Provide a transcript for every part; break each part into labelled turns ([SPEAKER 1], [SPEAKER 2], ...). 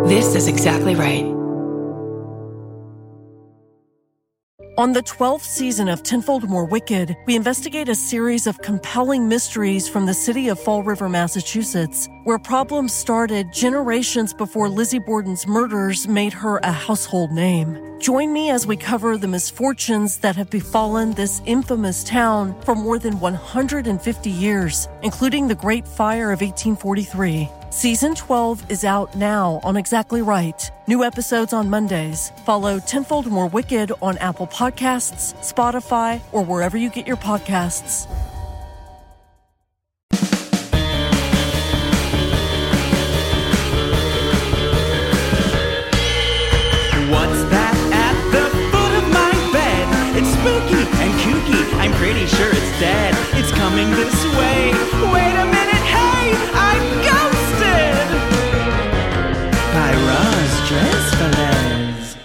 [SPEAKER 1] This is exactly right.
[SPEAKER 2] On the 12th season of Tenfold More Wicked, we investigate a series of compelling mysteries from the city of Fall River, Massachusetts, where problems started generations before Lizzie Borden's murders made her a household name. Join me as we cover the misfortunes that have befallen this infamous town for more than 150 years, including the Great Fire of 1843. Season 12 is out now on Exactly Right. New episodes on Mondays. Follow Tenfold More Wicked on Apple Podcasts, Spotify, or wherever you get your podcasts.
[SPEAKER 3] What's that at the foot of my bed? It's spooky and kooky. I'm pretty sure it's dead. It's coming this way. Wait a minute, hey, I'm ghosted! By Roz Dressfelez.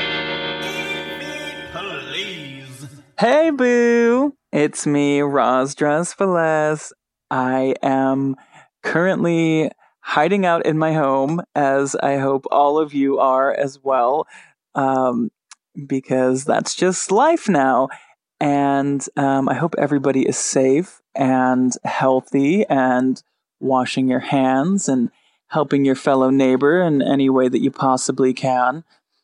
[SPEAKER 3] Please. Hey, boo. It's me, Roz Dressfelez. I am currently hiding out in my home, as I hope all of you are as well, because that's just life now. And I hope everybody is safe and healthy and washing your hands and helping your fellow neighbor in any way that you possibly can.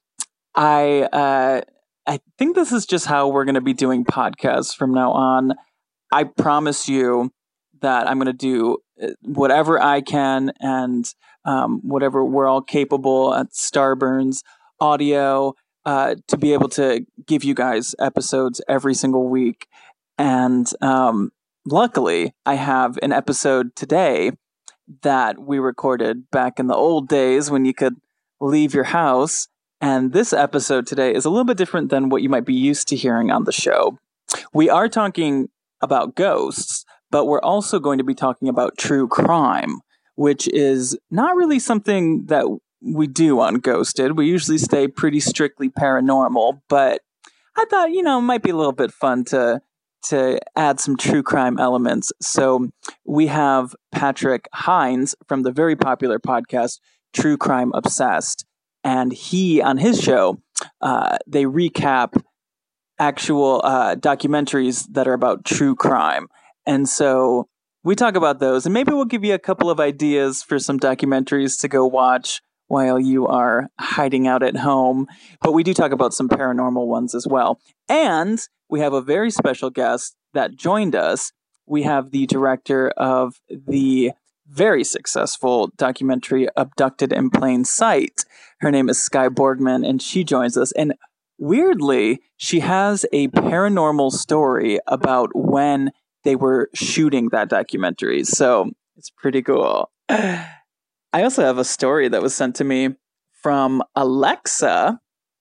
[SPEAKER 3] I think this is just how we're going to be doing podcasts from now on. I promise you that I'm going to do whatever I can and whatever we're all capable at Starburns Audio to be able to give you guys episodes every single week. And luckily, I have an episode today that we recorded back in the old days when you could leave your house. And this episode today is a little bit different than what you might be used to hearing on the show. We are talking about ghosts, but we're also going to be talking about true crime, which is not really something that we do on Ghosted. We usually stay pretty strictly paranormal, but I thought, it might be a little bit fun to add some true crime elements. So we have Patrick Hines from the very popular podcast True Crime Obsessed, and he, on his show, they recap actual documentaries that are about true crime. And so we talk about those, and maybe we'll give you a couple of ideas for some documentaries to go watch while you are hiding out at home. But we do talk about some paranormal ones as well. And we have a very special guest that joined us. We have the director of the very successful documentary Abducted in Plain Sight. Her name is Skye Borgman, and she joins us. And weirdly, she has a paranormal story about when they were shooting that documentary. So it's pretty cool. I also have a story that was sent to me from Alexa.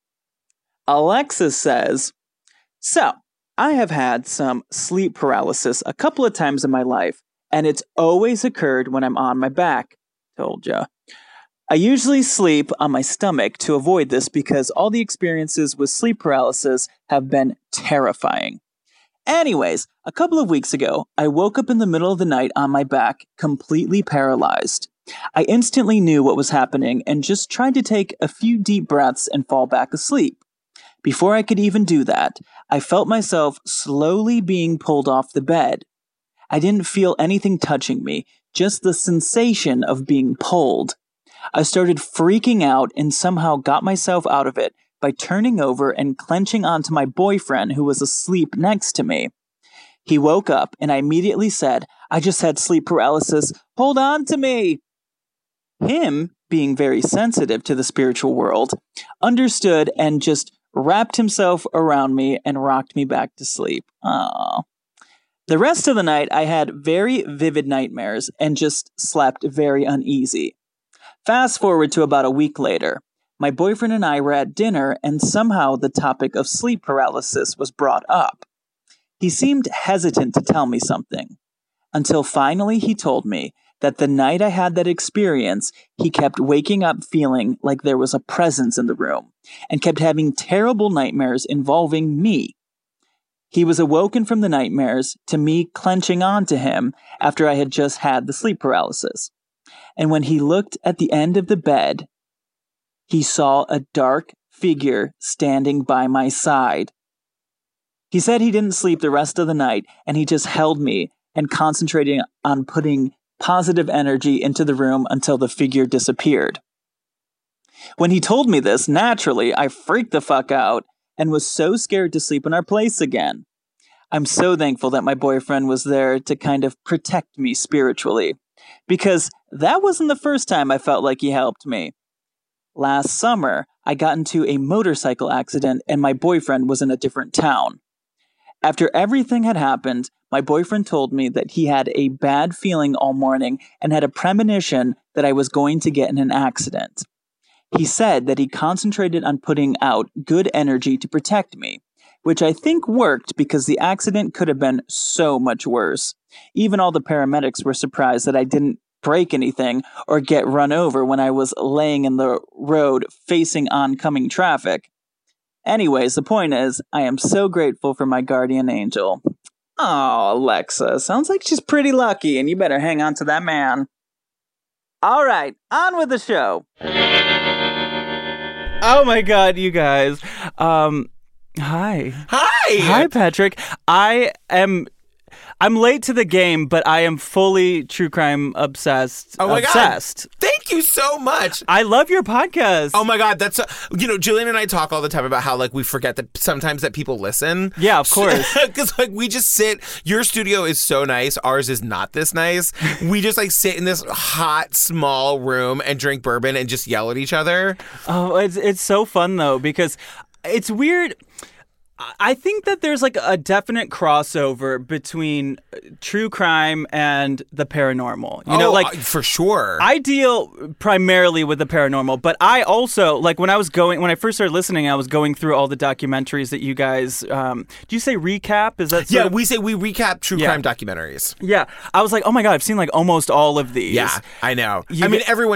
[SPEAKER 3] Alexa says, so I have had some sleep paralysis a couple of times in my life, and it's always occurred when I'm on my back. Told ya. I usually sleep on my stomach to avoid this because all the experiences with sleep paralysis have been terrifying. Anyways, a couple of weeks ago, I woke up in the middle of the night on my back, completely paralyzed. I instantly knew what was happening and just tried to take a few deep breaths and fall back asleep. Before I could even do that, I felt myself slowly being pulled off the bed. I didn't feel anything touching me, just the sensation of being pulled. I started freaking out and somehow got myself out of it by turning over and clenching onto my boyfriend who was asleep next to me. He woke up and I immediately said, I just had sleep paralysis. Hold on to me. Him, being very sensitive to the spiritual world, understood and just wrapped himself around me and rocked me back to sleep. Aww. The rest of the night, I had very vivid nightmares and just slept very uneasy. Fast forward to about a week later. My boyfriend and I were at dinner, and somehow the topic of sleep paralysis was brought up. He seemed hesitant to tell me something, until finally he told me that the night I had that experience, he kept waking up feeling like there was a presence in the room, and kept having terrible nightmares involving me. He was awoken from the nightmares to me clenching onto him after I had just had the sleep paralysis. And when he looked at the end of the bed, he saw a dark figure standing by my side. He said he didn't sleep the rest of the night, and he just held me and concentrated on putting positive energy into the room until the figure disappeared. When he told me this, naturally, I freaked the fuck out and was so scared to sleep in our place again. I'm so thankful that my boyfriend was there to kind of protect me spiritually, because that wasn't the first time I felt like he helped me. Last summer, I got into a motorcycle accident and my boyfriend was in a different town. After everything had happened, my boyfriend told me that he had a bad feeling all morning and had a premonition that I was going to get in an accident. He said that he concentrated on putting out good energy to protect me, which I think worked because the accident could have been so much worse. Even all the paramedics were surprised that I didn't break anything or get run over when I was laying in the road facing oncoming traffic. Anyways, the point is, I am so grateful for my guardian angel. Oh, Alexa, sounds like she's pretty lucky, and you better hang on to that man. All right, on with the show.
[SPEAKER 1] Oh my God, you guys. Hi. Hi, Patrick. I'm late to the game, but I am fully true crime obsessed.
[SPEAKER 4] Oh my
[SPEAKER 1] obsessed.
[SPEAKER 4] God. Thank you so much.
[SPEAKER 1] I love your podcast.
[SPEAKER 4] Oh my God. That's, Jillian and I talk all the time about how, like, we forget that sometimes that people listen.
[SPEAKER 1] Yeah, of course.
[SPEAKER 4] Because, like, we just sit, your studio is so nice. Ours is not this nice. We just, like, sit in this hot, small room and drink bourbon and just yell at each other.
[SPEAKER 1] Oh, it's so fun, though, because it's weird. I think that there's like a definite crossover between true crime and the paranormal. You know, like
[SPEAKER 4] for sure.
[SPEAKER 1] I deal primarily with the paranormal, but I also, like, when I first started listening, I was going through all the documentaries that you guys, do you say recap? Is that sort of?
[SPEAKER 4] We say we recap true crime documentaries.
[SPEAKER 1] Yeah. I was like, oh my God, I've seen like almost all of these.
[SPEAKER 4] Yeah, I know. Everyone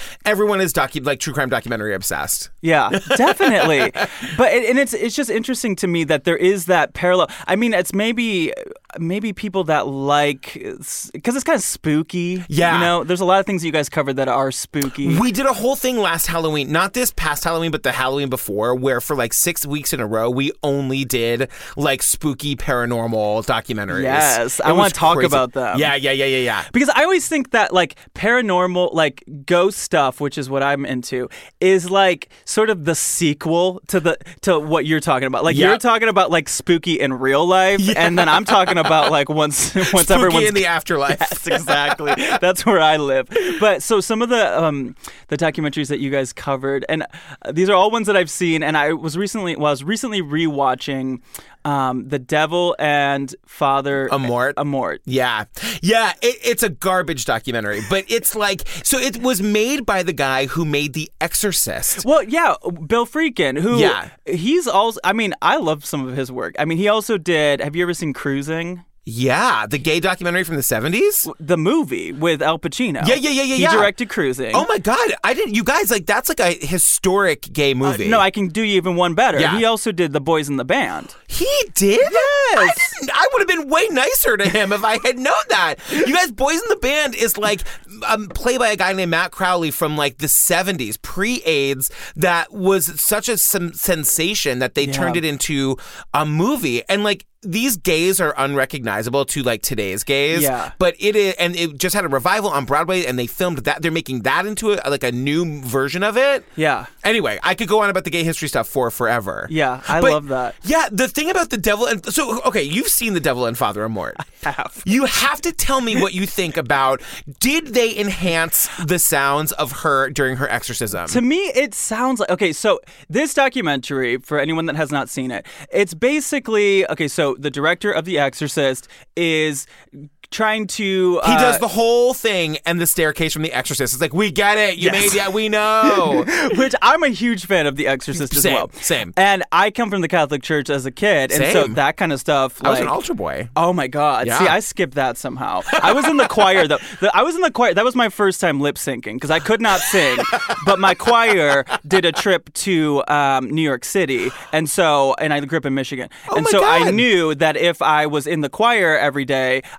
[SPEAKER 4] is true crime documentary obsessed.
[SPEAKER 1] Yeah, definitely. But it's just interesting to me that there is that parallel. I mean, it's maybe people that like, because it's kind of spooky.
[SPEAKER 4] Yeah.
[SPEAKER 1] You know, there's a lot of things that you guys covered that are spooky.
[SPEAKER 4] We did a whole thing last Halloween, not this past Halloween, but the Halloween before, where for like 6 weeks in a row, we only did like spooky paranormal documentaries.
[SPEAKER 1] Yes, I want to talk about them.
[SPEAKER 4] Yeah.
[SPEAKER 1] Because I always think that like paranormal, like ghost stuff, which is what I'm into, is like sort of the sequel to what you're talking about. Like you're talking about like spooky in real life, and then I'm talking about like once
[SPEAKER 4] spooky
[SPEAKER 1] everyone's
[SPEAKER 4] in the afterlife.
[SPEAKER 1] Yes, exactly. That's where I live. But so some of the documentaries that you guys covered, and these are all ones that I've seen, and I was recently rewatching The Devil and Father Amort.
[SPEAKER 4] Yeah. It's a garbage documentary, but it's like, so it was made by the guy who made The Exorcist.
[SPEAKER 1] Well, yeah, Bill Friedkin, who he's also, I mean, I love some of his work. I mean, he also did, have you ever seen Cruising?
[SPEAKER 4] Yeah, the gay documentary from the 70s?
[SPEAKER 1] The movie with Al Pacino.
[SPEAKER 4] Yeah.
[SPEAKER 1] He directed Cruising.
[SPEAKER 4] Oh my God, I didn't, you guys, like, that's like a historic gay movie.
[SPEAKER 1] No, I can do you even one better.
[SPEAKER 4] Yeah.
[SPEAKER 1] He also did The Boys in the Band.
[SPEAKER 4] He did?
[SPEAKER 1] Yes.
[SPEAKER 4] I would have been way nicer to him if I had known that. You guys, Boys in the Band is like played by a guy named Matt Crowley from like the 70s, pre-AIDS, that was such a sensation that they turned it into a movie. And like, these gays are unrecognizable to like today's gays, but it is, and it just had a revival on Broadway, and they filmed that. They're making that into a new version of it.
[SPEAKER 1] Yeah.
[SPEAKER 4] Anyway, I could go on about the gay history stuff forever.
[SPEAKER 1] Yeah, I love that.
[SPEAKER 4] Yeah, the thing about the Devil, and so okay, you've seen The Devil and Father Amort.
[SPEAKER 1] I have.
[SPEAKER 4] You have to tell me what you think about. Did they enhance the sounds of her during her exorcism?
[SPEAKER 1] To me, it sounds like, okay, so this documentary, for anyone that has not seen it, it's basically, okay, so the director of The Exorcist is trying to...
[SPEAKER 4] he does the whole thing and the staircase from The Exorcist. It's like, we get it. We know.
[SPEAKER 1] Which I'm a huge fan of The Exorcist as well.
[SPEAKER 4] Same.
[SPEAKER 1] And I come from the Catholic Church as a kid. And so that kind of stuff...
[SPEAKER 4] I was an altar boy.
[SPEAKER 1] Oh my God.
[SPEAKER 4] Yeah.
[SPEAKER 1] See, I skipped that somehow. I was in the choir, though. I was in the choir. That was my first time lip syncing because I could not sing. But my choir did a trip to New York City. And I grew up in Michigan.
[SPEAKER 4] Oh my God.
[SPEAKER 1] I knew that if I was in the choir every day, I could do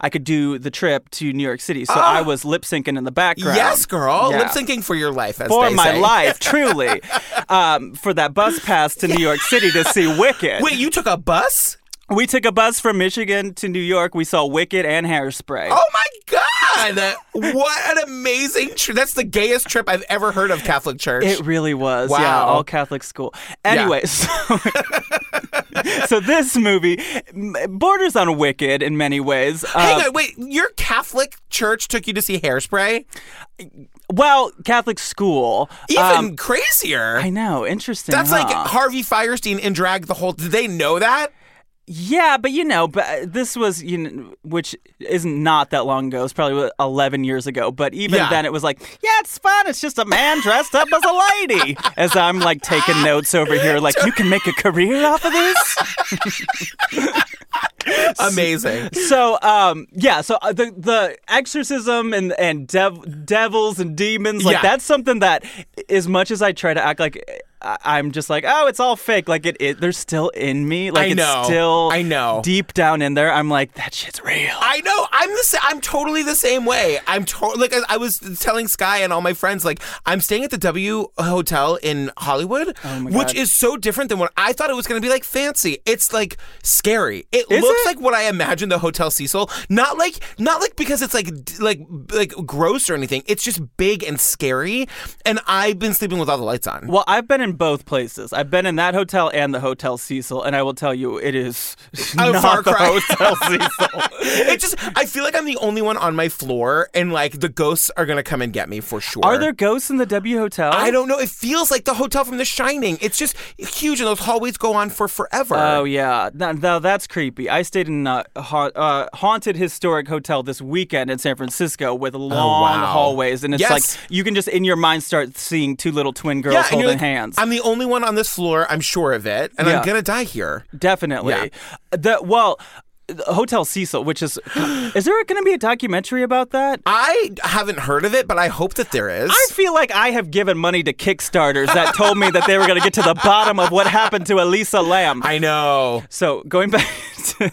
[SPEAKER 1] do the trip to New York City. So I was lip syncing in the background.
[SPEAKER 4] Yes, girl.
[SPEAKER 1] Yeah.
[SPEAKER 4] Lip syncing for your life, as
[SPEAKER 1] For
[SPEAKER 4] they
[SPEAKER 1] my
[SPEAKER 4] say.
[SPEAKER 1] life, truly. For that bus pass to New York City to see Wicked.
[SPEAKER 4] Wait, you took a bus?
[SPEAKER 1] We took a bus from Michigan to New York. We saw Wicked and Hairspray.
[SPEAKER 4] Oh my God! What an amazing trip. That's the gayest trip I've ever heard of Catholic Church.
[SPEAKER 1] It really was.
[SPEAKER 4] Wow.
[SPEAKER 1] Yeah, all Catholic school. Anyway, so this movie borders on Wicked in many ways.
[SPEAKER 4] Hang on, wait. Your Catholic church took you to see Hairspray?
[SPEAKER 1] Well, Catholic school.
[SPEAKER 4] Even crazier.
[SPEAKER 1] I know. Interesting.
[SPEAKER 4] That's
[SPEAKER 1] huh?
[SPEAKER 4] like Harvey Firestein in drag the whole... Did they know that?
[SPEAKER 1] Yeah, but this was, which is not that long ago. It's probably 11 years ago. But even then, it was like, yeah, it's fun. It's just a man dressed up as a lady. As I'm like taking notes over here, like, you can make a career off of this.
[SPEAKER 4] Amazing.
[SPEAKER 1] So, so the exorcism and devils and demons, like that's something that, as much as I try to act like I'm just like, oh, it's all fake. Like they're still in me. Like it's still deep down in there. I'm like, that shit's real.
[SPEAKER 4] I know. I'm totally the same way. I'm totally like I was telling Sky and all my friends, like I'm staying at the W Hotel in Hollywood, which is so different than what I thought it was going to be. Like fancy. It's like scary. It looks like what I imagined the Hotel Cecil. Not like because it's like gross or anything. It's just big and scary. And I've been sleeping with all the lights on.
[SPEAKER 1] Well, I've been in both places. I've been in that hotel and the Hotel Cecil, and I will tell you, it is not
[SPEAKER 4] far cry.
[SPEAKER 1] the Hotel Cecil.
[SPEAKER 4] I feel like I'm the only one on my floor, and like the ghosts are gonna come and get me for sure.
[SPEAKER 1] Are there ghosts in the W Hotel?
[SPEAKER 4] I don't know. It feels like the hotel from The Shining. It's just huge, and those hallways go on for forever.
[SPEAKER 1] Oh yeah, now that's creepy. I stayed in a haunted historic hotel this weekend in San Francisco with long hallways, and it's like you can just in your mind start seeing two little twin girls holding hands.
[SPEAKER 4] I'm the only one on this floor. I'm sure of it, and I'm gonna die here.
[SPEAKER 1] Definitely. Yeah. Hotel Cecil, which is there going to be a documentary about that?
[SPEAKER 4] I haven't heard of it, but I hope that there is.
[SPEAKER 1] I feel like I have given money to Kickstarters that told me that they were going to get to the bottom of what happened to Elisa Lam.
[SPEAKER 4] I know.
[SPEAKER 1] So going back to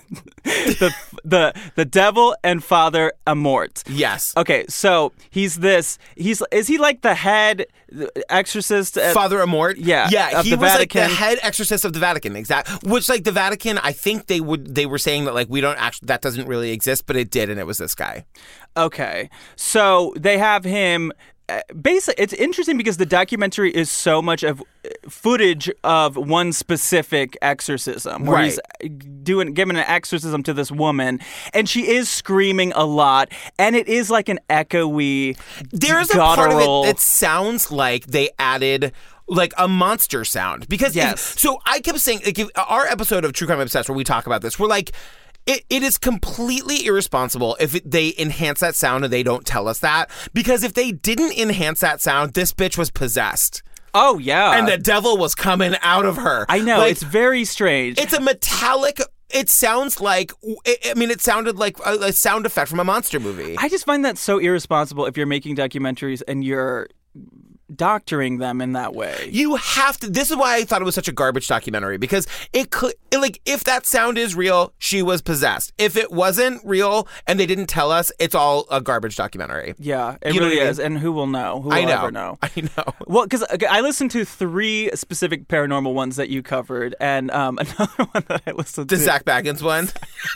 [SPEAKER 1] the devil and Father Amort.
[SPEAKER 4] Yes.
[SPEAKER 1] Okay, so is he like the head exorcist?
[SPEAKER 4] Father Amort?
[SPEAKER 1] Yeah.
[SPEAKER 4] Yeah, he
[SPEAKER 1] the
[SPEAKER 4] was
[SPEAKER 1] Vatican.
[SPEAKER 4] like the head exorcist of the Vatican, exactly. Which like the Vatican, I think they were saying that like we don't actually, that doesn't really exist, but it did, and it was this guy.
[SPEAKER 1] Okay. So they have him. Basically, it's interesting because the documentary is so much of footage of one specific exorcism, where he's giving an exorcism to this woman, and she is screaming a lot, and it is like an echoey.
[SPEAKER 4] There's a part of it that sounds like they added like a monster sound because so I kept saying like our episode of True Crime Obsessed where we talk about this, we're like. It is completely irresponsible if they enhance that sound and they don't tell us that. Because if they didn't enhance that sound, this bitch was possessed.
[SPEAKER 1] Oh, yeah.
[SPEAKER 4] And the devil was coming out of her.
[SPEAKER 1] I know. Like, it's very strange.
[SPEAKER 4] It's a metallic... It sounds like... it sounded like a sound effect from a monster movie.
[SPEAKER 1] I just find that so irresponsible if you're making documentaries and you're doctoring them in that way.
[SPEAKER 4] You have to. This is why I thought it was such a garbage documentary, because it could, like, if that sound is real, she was possessed. If it wasn't real and they didn't tell us, it's all a garbage documentary.
[SPEAKER 1] Yeah, it really is. And who will know? Who will ever know?
[SPEAKER 4] I know.
[SPEAKER 1] Well, because I listened to 3 specific paranormal ones that you covered, and another one that I listened to.
[SPEAKER 4] The Zach Baggins one?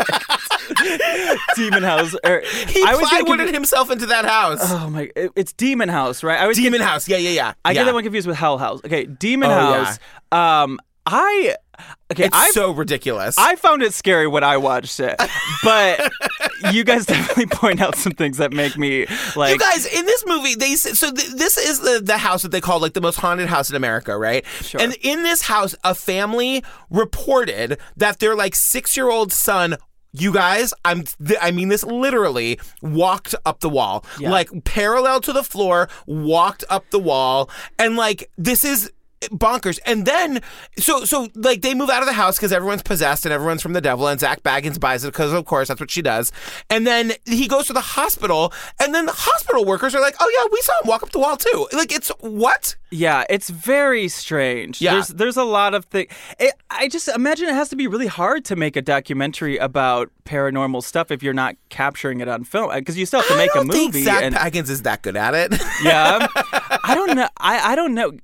[SPEAKER 1] Demon House.
[SPEAKER 4] He plywooded himself into that house.
[SPEAKER 1] Oh my! It's Demon House, right?
[SPEAKER 4] Demon House. Yeah.
[SPEAKER 1] I get that one confused with Hell House. Okay, Demon House.
[SPEAKER 4] Yeah. It's so ridiculous.
[SPEAKER 1] I found it scary when I watched it, but you guys definitely point out some things that make me like.
[SPEAKER 4] You guys, in this movie, this is the house that they call like the most haunted house in America, right?
[SPEAKER 1] Sure.
[SPEAKER 4] And in this house, a family reported that their like 6-year-old son. You guys, I mean this literally, walked up the wall. Yeah. Like, parallel to the floor, walked up the wall. And, like, this is... bonkers. And then, so like they move out of the house because everyone's possessed and everyone's from the devil, and Zach Baggins buys it because, of course, that's what she does. And then he goes to the hospital, and then the hospital workers are like, oh yeah, we saw him walk up the wall too. Like, it's what?
[SPEAKER 1] Yeah, it's very strange.
[SPEAKER 4] Yeah.
[SPEAKER 1] There's a lot of things. I just imagine it has to be really hard to make a documentary about paranormal stuff if you're not capturing it on film, because you still have to make a movie.
[SPEAKER 4] I don't think Zach Baggins is that good at it.
[SPEAKER 1] Yeah, I don't know. I don't know.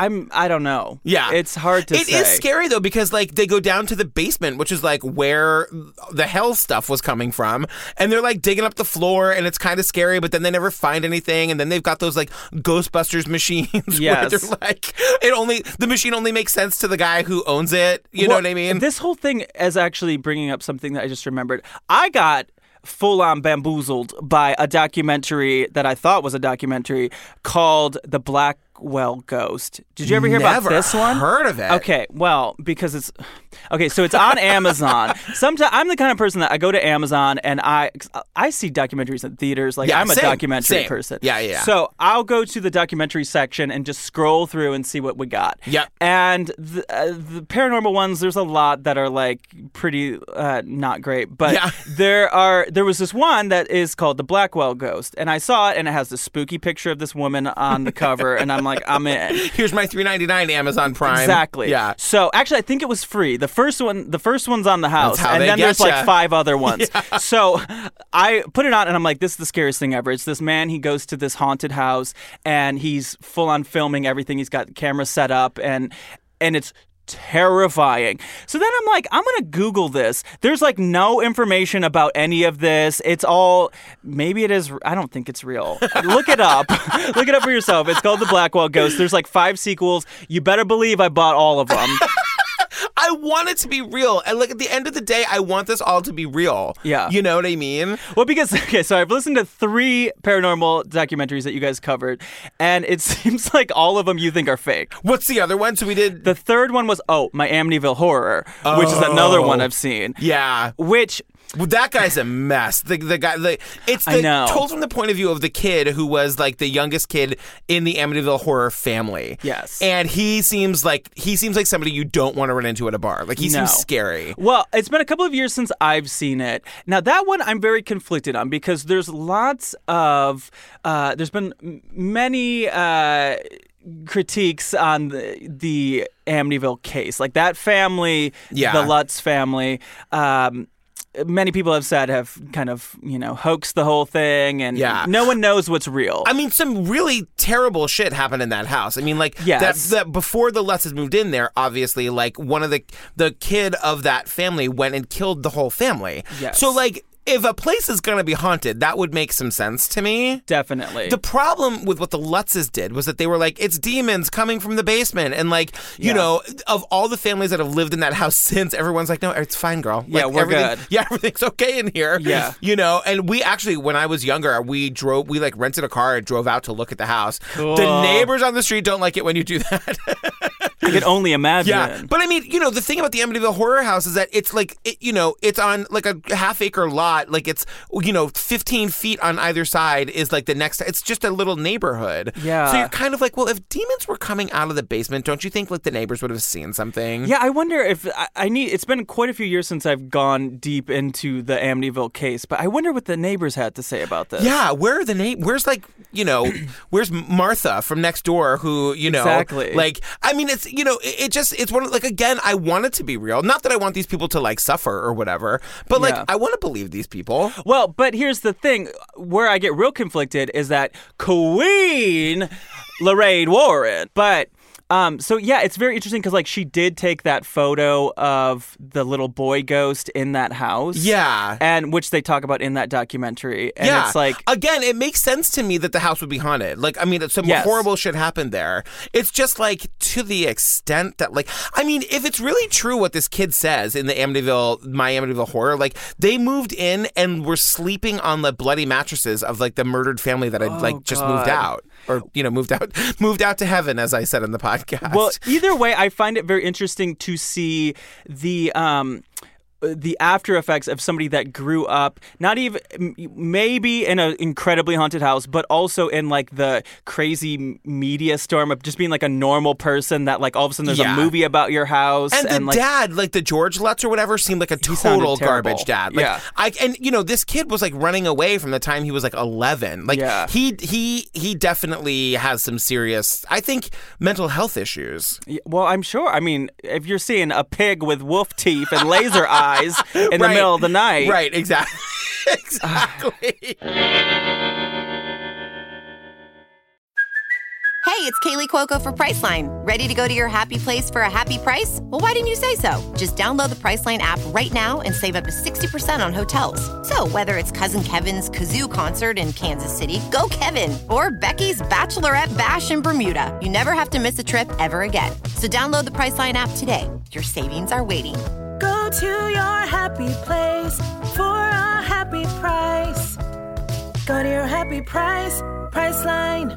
[SPEAKER 1] I don't know.
[SPEAKER 4] Yeah.
[SPEAKER 1] It's hard to say.
[SPEAKER 4] It is scary, though, because, like, they go down to the basement, which is, like, where the hell stuff was coming from. And they're, like, digging up the floor, and it's kind of scary, but then they never find anything. And then they've got those, like, Ghostbusters machines.
[SPEAKER 1] Yes.
[SPEAKER 4] Where they're, like, the machine only makes sense to the guy who owns it. You know what I mean?
[SPEAKER 1] This whole thing is actually bringing up something that I just remembered. I got full-on bamboozled by a documentary that I thought was a documentary called The Blackwell Ghost. Did you ever hear about this one?
[SPEAKER 4] Never heard of it.
[SPEAKER 1] Okay, well, because it's... Okay, so it's on Amazon. Sometimes I'm the kind of person that I go to Amazon and I see documentaries in theaters. Like,
[SPEAKER 4] Yeah,
[SPEAKER 1] I'm a
[SPEAKER 4] same,
[SPEAKER 1] documentary
[SPEAKER 4] same.
[SPEAKER 1] person.
[SPEAKER 4] Yeah.
[SPEAKER 1] So I'll go to the documentary section and just scroll through and see what we got.
[SPEAKER 4] Yep.
[SPEAKER 1] And the paranormal ones, there's a lot that are like pretty not great. But
[SPEAKER 4] Yeah.
[SPEAKER 1] there was this one that is called The Blackwell Ghost, and I saw it, and it has this spooky picture of this woman on the cover, and I'm like, I'm in.
[SPEAKER 4] Here's my $3.99 Amazon Prime.
[SPEAKER 1] Exactly.
[SPEAKER 4] Yeah.
[SPEAKER 1] So actually, I think it was free. The first one's on the house,
[SPEAKER 4] That's how
[SPEAKER 1] and
[SPEAKER 4] they
[SPEAKER 1] then there's
[SPEAKER 4] getcha.
[SPEAKER 1] like 5 other ones. Yeah. So I put it on, and I'm like, this is the scariest thing ever. It's this man. He goes to this haunted house, and he's full on filming everything. He's got cameras set up, and it's terrifying. So then I'm like, I'm gonna Google this. There's like no information about any of this. It's all, maybe it is, I don't think it's real. Look it up. Look it up for yourself. It's called The Blackwell Ghost. There's like 5 sequels. You better believe I bought all of them.
[SPEAKER 4] I want it to be real. And, like, at the end of the day, I want this all to be real.
[SPEAKER 1] Yeah.
[SPEAKER 4] You know what I mean?
[SPEAKER 1] Well, because, okay, so I've listened to 3 paranormal documentaries that you guys covered, and it seems like all of them you think are fake.
[SPEAKER 4] What's the other one? So we did...
[SPEAKER 1] The third one was, my Amityville Horror, which is another one I've seen.
[SPEAKER 4] Yeah.
[SPEAKER 1] Which...
[SPEAKER 4] Well, that guy's a mess. The guy, it's
[SPEAKER 1] I know.
[SPEAKER 4] told from the point of view of the kid who was like the youngest kid in the Amityville Horror family.
[SPEAKER 1] Yes.
[SPEAKER 4] And he seems like somebody you don't want to run into at a bar. Like, he seems scary.
[SPEAKER 1] Well, it's been a couple of years since I've seen it. Now, that one I'm very conflicted on because there's lots of there's been many critiques on the Amityville case. Like, that family, the Lutz family, many people have said have kind of, hoaxed the whole thing, and no one knows what's real.
[SPEAKER 4] I mean, some really terrible shit happened in that house. I mean, like, that before the Lutzes moved in there, obviously, like, one of the kid of that family went and killed the whole family.
[SPEAKER 1] Yes.
[SPEAKER 4] So, like, if a place is going to be haunted, that would make some sense to me.
[SPEAKER 1] Definitely.
[SPEAKER 4] The problem with what the Lutzes did was that they were like, it's demons coming from the basement. And, like, you know, of all the families that have lived in that house since, everyone's like, no, it's fine, girl.
[SPEAKER 1] Yeah,
[SPEAKER 4] like,
[SPEAKER 1] we're good.
[SPEAKER 4] Yeah, everything's okay in here.
[SPEAKER 1] Yeah.
[SPEAKER 4] And we actually, when I was younger, we rented a car and drove out to look at the house.
[SPEAKER 1] Cool.
[SPEAKER 4] The neighbors on the street don't like it when you do that.
[SPEAKER 1] I can only imagine.
[SPEAKER 4] Yeah, but I mean, the thing about the Amityville Horror House is that it's like, it's on like a half-acre lot. Like, it's, 15 feet on either side is like the next. It's just a little neighborhood.
[SPEAKER 1] Yeah.
[SPEAKER 4] So you're kind of like, well, if demons were coming out of the basement, don't you think like the neighbors would have seen something?
[SPEAKER 1] Yeah, I wonder if it's been quite a few years since I've gone deep into the Amityville case, but I wonder what the neighbors had to say about this.
[SPEAKER 4] Yeah, where are the where's like, where's Martha from next door who,
[SPEAKER 1] Exactly.
[SPEAKER 4] like, I mean, it's, it's one of, like, again, I want it to be real. Not that I want these people to, like, suffer or whatever, but, like, I want to believe these people.
[SPEAKER 1] Well, but here's the thing. Where I get real conflicted is that Queen Lorraine Warren, but... So yeah, it's very interesting because, like, she did take that photo of the little boy ghost in that house.
[SPEAKER 4] Yeah.
[SPEAKER 1] And which they talk about in that documentary. And it's like...
[SPEAKER 4] Again, it makes sense to me that the house would be haunted. Like, I mean, some horrible shit happened there. It's just, like, to the extent that, like... I mean, if it's really true what this kid says in the My Amityville Horror, like, they moved in and were sleeping on the bloody mattresses of, like, the murdered family that had, just moved out. Or, moved out to heaven, as I said in the podcast.
[SPEAKER 1] Well, either way, I find it very interesting to see the the after effects of somebody that grew up not even maybe in an incredibly haunted house, but also in like the crazy media storm of just being like a normal person that like all of a sudden there's a movie about your house.
[SPEAKER 4] And the
[SPEAKER 1] like,
[SPEAKER 4] dad, like the George Lutz or whatever, seemed like a total garbage dad. Like, and you know, this kid was like running away from the time he was like 11. Like he definitely has some serious, I think, mental health issues.
[SPEAKER 1] Well, I'm sure. I mean, if you're seeing a pig with wolf teeth and laser eyes in the middle of the night.
[SPEAKER 4] Right, exactly. Exactly.
[SPEAKER 5] Hey, it's Kaylee Cuoco for Priceline. Ready to go to your happy place for a happy price? Well, why didn't you say so? Just download the Priceline app right now and save up to 60% on hotels. So whether it's Cousin Kevin's Kazoo Concert in Kansas City, go Kevin, or Becky's Bachelorette Bash in Bermuda, you never have to miss a trip ever again. So download the Priceline app today. Your savings are waiting.
[SPEAKER 6] Go to your happy place for a happy price. Go to your happy price, Priceline.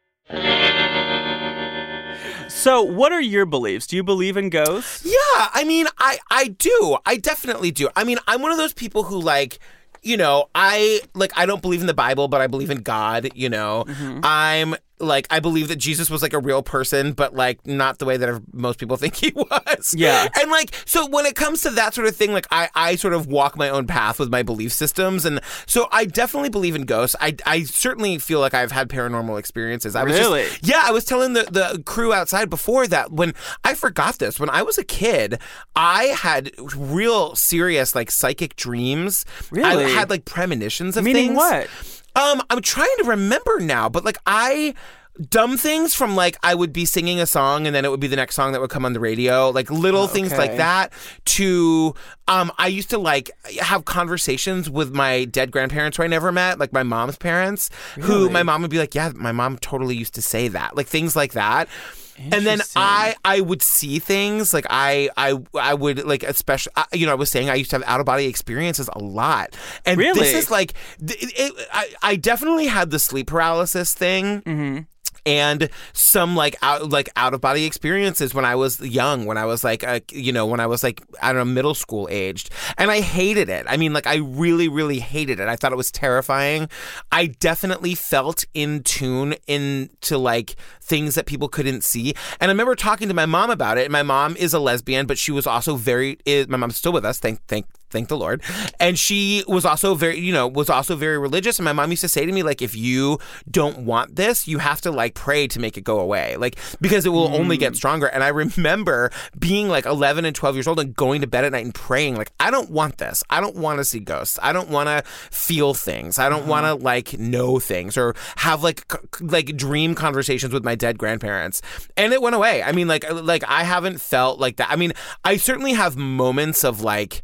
[SPEAKER 1] So what are your beliefs? Do you believe in ghosts?
[SPEAKER 4] Yeah, I mean, I do. I definitely do. I mean, I'm one of those people who like, you know, I don't believe in the Bible, but I believe in God, you know. I'm like, I believe that Jesus was like a real person, but like not the way that most people think he was.
[SPEAKER 1] Yeah.
[SPEAKER 4] And like, so when it comes to that sort of thing, like I sort of walk my own path with my belief systems. And so I definitely believe in ghosts. I certainly feel like I've had paranormal experiences. I was
[SPEAKER 1] really?
[SPEAKER 4] I was telling the crew outside before that when I forgot this, when I was a kid, I had real serious like psychic dreams.
[SPEAKER 1] Really?
[SPEAKER 4] I had like premonitions of
[SPEAKER 1] Meaning
[SPEAKER 4] things.
[SPEAKER 1] what?
[SPEAKER 4] I'm trying to remember now, but like dumb things from like I would be singing a song and then it would be the next song that would come on the radio, like little things like that, to I used to like have conversations with my dead grandparents who I never met, like my mom's parents, who my mom would be like, yeah, my mom totally used to say that, like things like that. And then I would see things like I would like, especially, you know, I was saying I used to have out of body experiences a lot. And this is like, I definitely had the sleep paralysis thing. And some like out of body experiences when I was young, when I was like, when I was like, I don't know, middle school aged. And I hated it. I mean, like I really, really hated it. I thought it was terrifying. I definitely felt in tune into like things that people couldn't see. And I remember talking to my mom about it. And my mom is a lesbian, but she was also my mom's still with us. Thank the Lord. And she was also very religious. And my mom used to say to me, like, if you don't want this, you have to like pray to make it go away. Like, because it will only get stronger. And I remember being like 11 and 12 years old and going to bed at night and praying, like, I don't want this. I don't want to see ghosts. I don't want to feel things. I don't want to like know things or have like dream conversations with my dead grandparents. And it went away. I mean, like I haven't felt like that. I mean, I certainly have moments of like,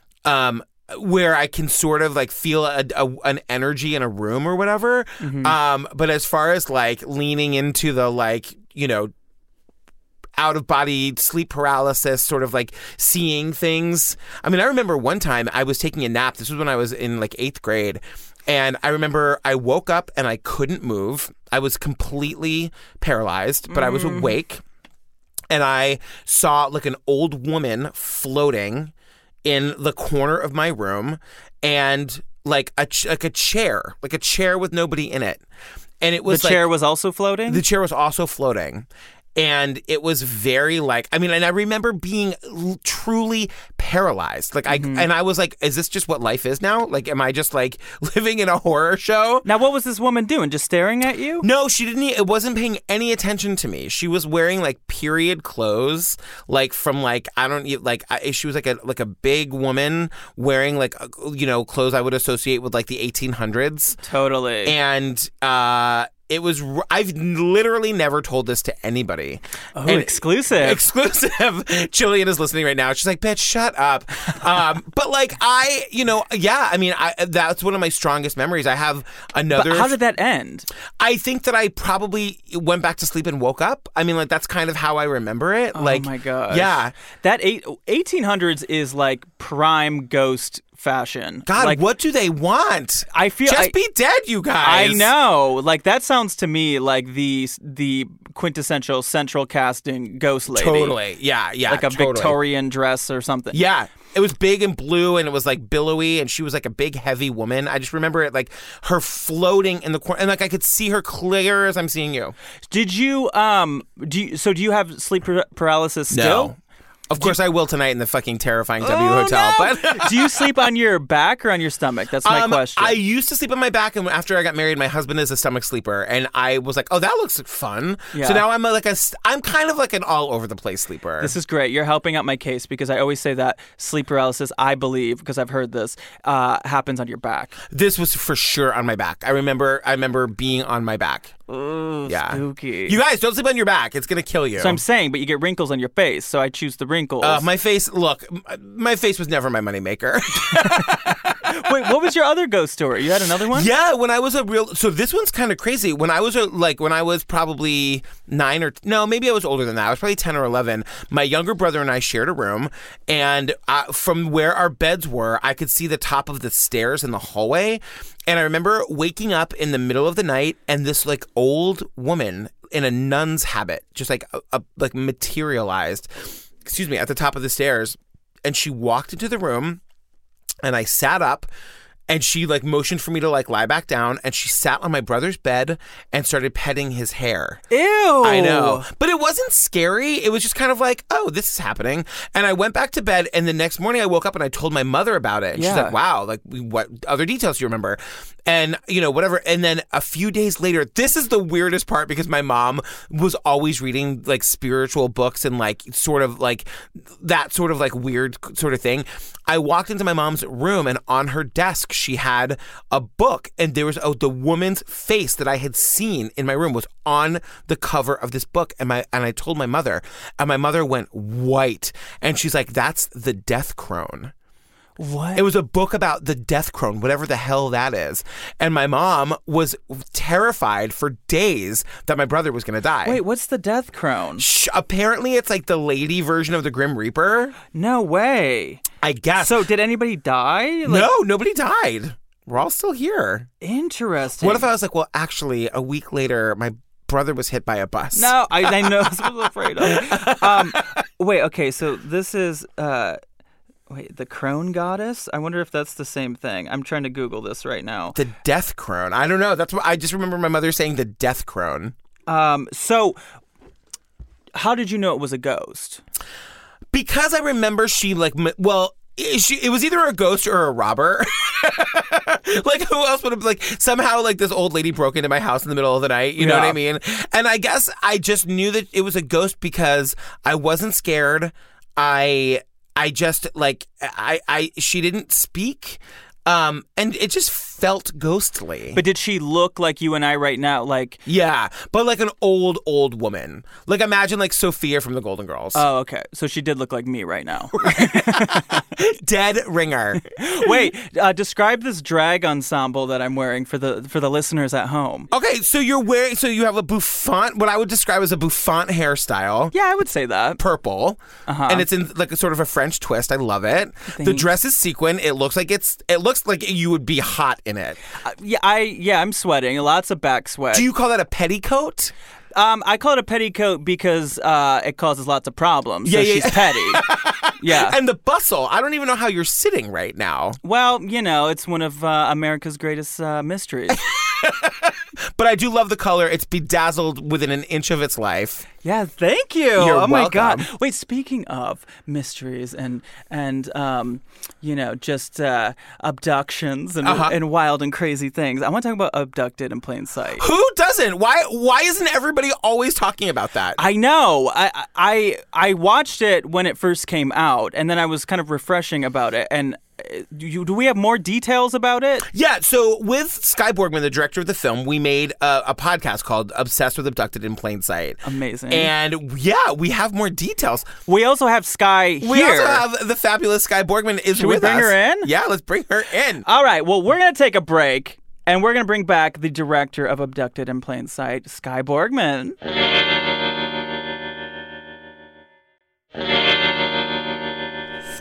[SPEAKER 4] where I can sort of like feel an energy in a room or whatever. But as far as like leaning into the like, you know, out of body sleep paralysis, sort of like seeing things. I mean, I remember one time I was taking a nap. This was when I was in like 8th grade. And I remember I woke up and I couldn't move. I was completely paralyzed, but I was awake. And I saw like an old woman floating in the corner of my room, and like a chair with nobody in it. And it was
[SPEAKER 1] the chair was also floating?
[SPEAKER 4] The chair was also floating. And it was very like, I mean, and I remember being truly paralyzed. Like and I was like, is this just what life is now? Like, am I just like living in a horror show?
[SPEAKER 1] Now, what was this woman doing? Just staring at you?
[SPEAKER 4] No, she didn't. It wasn't paying any attention to me. She was wearing like period clothes, like from like, I don't like, she was like a big woman wearing like, you know, clothes I would associate with like the 1800s.
[SPEAKER 1] Totally.
[SPEAKER 4] And, it was, I've literally never told this to anybody.
[SPEAKER 1] Oh, and exclusive.
[SPEAKER 4] Exclusive. Jillian is listening right now. She's like, bitch, shut up. But like, I mean, that's one of my strongest memories. I have another.
[SPEAKER 1] But how did that end?
[SPEAKER 4] I think that I probably went back to sleep and woke up. I mean, like, that's kind of how I remember it.
[SPEAKER 1] Oh
[SPEAKER 4] like,
[SPEAKER 1] my gosh.
[SPEAKER 4] Yeah.
[SPEAKER 1] That 1800s is like prime ghost fashion.
[SPEAKER 4] God,
[SPEAKER 1] like,
[SPEAKER 4] what do they want?
[SPEAKER 1] I feel
[SPEAKER 4] just be dead, you guys.
[SPEAKER 1] I know. Like, that sounds to me like the quintessential central casting ghost lady.
[SPEAKER 4] Totally. Yeah.
[SPEAKER 1] Like a
[SPEAKER 4] totally.
[SPEAKER 1] Victorian dress or something.
[SPEAKER 4] Yeah. It was big and blue, and it was like billowy, and she was like a big, heavy woman. I just remember it like her floating in the corner, and like I could see her clear as I'm seeing you.
[SPEAKER 1] Did you do you have sleep paralysis still?
[SPEAKER 4] No. Of course, I will tonight in the fucking terrifying W Hotel.
[SPEAKER 1] No.
[SPEAKER 4] But
[SPEAKER 1] do you sleep on your back or on your stomach? That's my question.
[SPEAKER 4] I used to sleep on my back, and after I got married, my husband is a stomach sleeper, and I was like, "Oh, that looks fun."
[SPEAKER 1] Yeah.
[SPEAKER 4] So now I'm kind of like an all over the place sleeper.
[SPEAKER 1] This is great. You're helping out my case because I always say that sleep paralysis, I believe, because I've heard this, happens on your back.
[SPEAKER 4] This was for sure on my back. I remember being on my back.
[SPEAKER 1] Ooh,
[SPEAKER 4] Yeah.
[SPEAKER 1] spooky.
[SPEAKER 4] You guys, don't sleep on your back. It's going to kill you.
[SPEAKER 1] So I'm saying, but you get wrinkles on your face, so I choose the wrinkles.
[SPEAKER 4] My face was never my moneymaker.
[SPEAKER 1] Wait, what was your other ghost story? You had another one?
[SPEAKER 4] Yeah, when I was so this one's kind of crazy. When I was probably 9 or, no, maybe I was older than that. I was probably 10 or 11. My younger brother and I shared a room, and from where our beds were, I could see the top of the stairs in the hallway. And I remember waking up in the middle of the night, and this like old woman in a nun's habit, just like like materialized, at the top of the stairs. And she walked into the room, and I sat up, and she like motioned for me to like lie back down, and she sat on my brother's bed and started petting his hair.
[SPEAKER 1] Ew.
[SPEAKER 4] I know. But it wasn't scary. It was just kind of like, oh, this is happening. And I went back to bed, and the next morning I woke up and I told my mother about it. And she's like, wow, like what other details do you remember? And, whatever. And then a few days later, this is the weirdest part because my mom was always reading like spiritual books and like sort of like that sort of like weird sort of thing. I walked into my mom's room, and on her desk, she had a book, and there was the woman's face that I had seen in my room was on the cover of this book. And I told my mother, and my mother went white, and she's like, that's the death crone.
[SPEAKER 1] What?
[SPEAKER 4] It was a book about the death crone, whatever the hell that is. And my mom was terrified for days that my brother was going to die.
[SPEAKER 1] Wait, what's the death crone?
[SPEAKER 4] Apparently, it's like the lady version of the Grim Reaper.
[SPEAKER 1] No way.
[SPEAKER 4] I guess.
[SPEAKER 1] So did anybody die?
[SPEAKER 4] No, nobody died. We're all still here.
[SPEAKER 1] Interesting.
[SPEAKER 4] What if I was like, well, actually, a week later, my brother was hit by a bus?
[SPEAKER 1] No, I know. That's what I was afraid of. Wait, okay, so this is... the crone goddess? I wonder if that's the same thing. I'm trying to Google this right now.
[SPEAKER 4] The death crone. I don't know. That's what I just remember my mother saying, the death crone.
[SPEAKER 1] So how did you know it was a ghost?
[SPEAKER 4] Because I remember she like, it was either a ghost or a robber. Like, who else would have, like, somehow, like, this old lady broke into my house in the middle of the night, you know what I mean? And I guess I just knew that it was a ghost because I wasn't scared. I just, like, she didn't speak. And it just felt ghostly.
[SPEAKER 1] But did she look like you and I right now? Like,
[SPEAKER 4] yeah, but like an old woman. Like, imagine like Sophia from the Golden Girls.
[SPEAKER 1] Oh, okay. So she did look like me right now.
[SPEAKER 4] Dead ringer.
[SPEAKER 1] Wait, describe this drag ensemble that I'm wearing for the listeners at home.
[SPEAKER 4] Okay, so you have a bouffant, what I would describe as a bouffant hairstyle.
[SPEAKER 1] Yeah, I would say that.
[SPEAKER 4] Purple.
[SPEAKER 1] Uh-huh.
[SPEAKER 4] And it's in like a sort of a French twist. I love it. The dress is sequin. It looks like you would be hot in it.
[SPEAKER 1] I'm sweating. Lots of back sweat.
[SPEAKER 4] Do you call that a petticoat?
[SPEAKER 1] I call it a petticoat because it causes lots of problems. So she's petty. Yeah.
[SPEAKER 4] And the bustle. I don't even know how you're sitting right now.
[SPEAKER 1] Well, it's one of America's greatest mysteries.
[SPEAKER 4] But I do love the color. It's bedazzled within an inch of its life.
[SPEAKER 1] Yeah, thank you.
[SPEAKER 4] You're
[SPEAKER 1] oh my
[SPEAKER 4] welcome.
[SPEAKER 1] God. Wait, speaking of mysteries and just abductions and wild and crazy things, I want to talk about Abducted in Plain Sight.
[SPEAKER 4] Who doesn't? Why isn't everybody always talking about that?
[SPEAKER 1] I know. I watched it when it first came out, and then I was kind of refreshing about it. And do we have more details about it?
[SPEAKER 4] Yeah, so with Skye Borgman, the director of the film, we made a podcast called Obsessed with Abducted in Plain Sight.
[SPEAKER 1] Amazing.
[SPEAKER 4] And yeah, we have more details.
[SPEAKER 1] We also have Skye here.
[SPEAKER 4] We also have the fabulous Skye Borgman is
[SPEAKER 1] Should
[SPEAKER 4] with us.
[SPEAKER 1] we bring her in?
[SPEAKER 4] Yeah, let's bring her in.
[SPEAKER 1] All right, well, we're going to take a break, and we're going to bring back the director of Abducted in Plain Sight, Skye Borgman.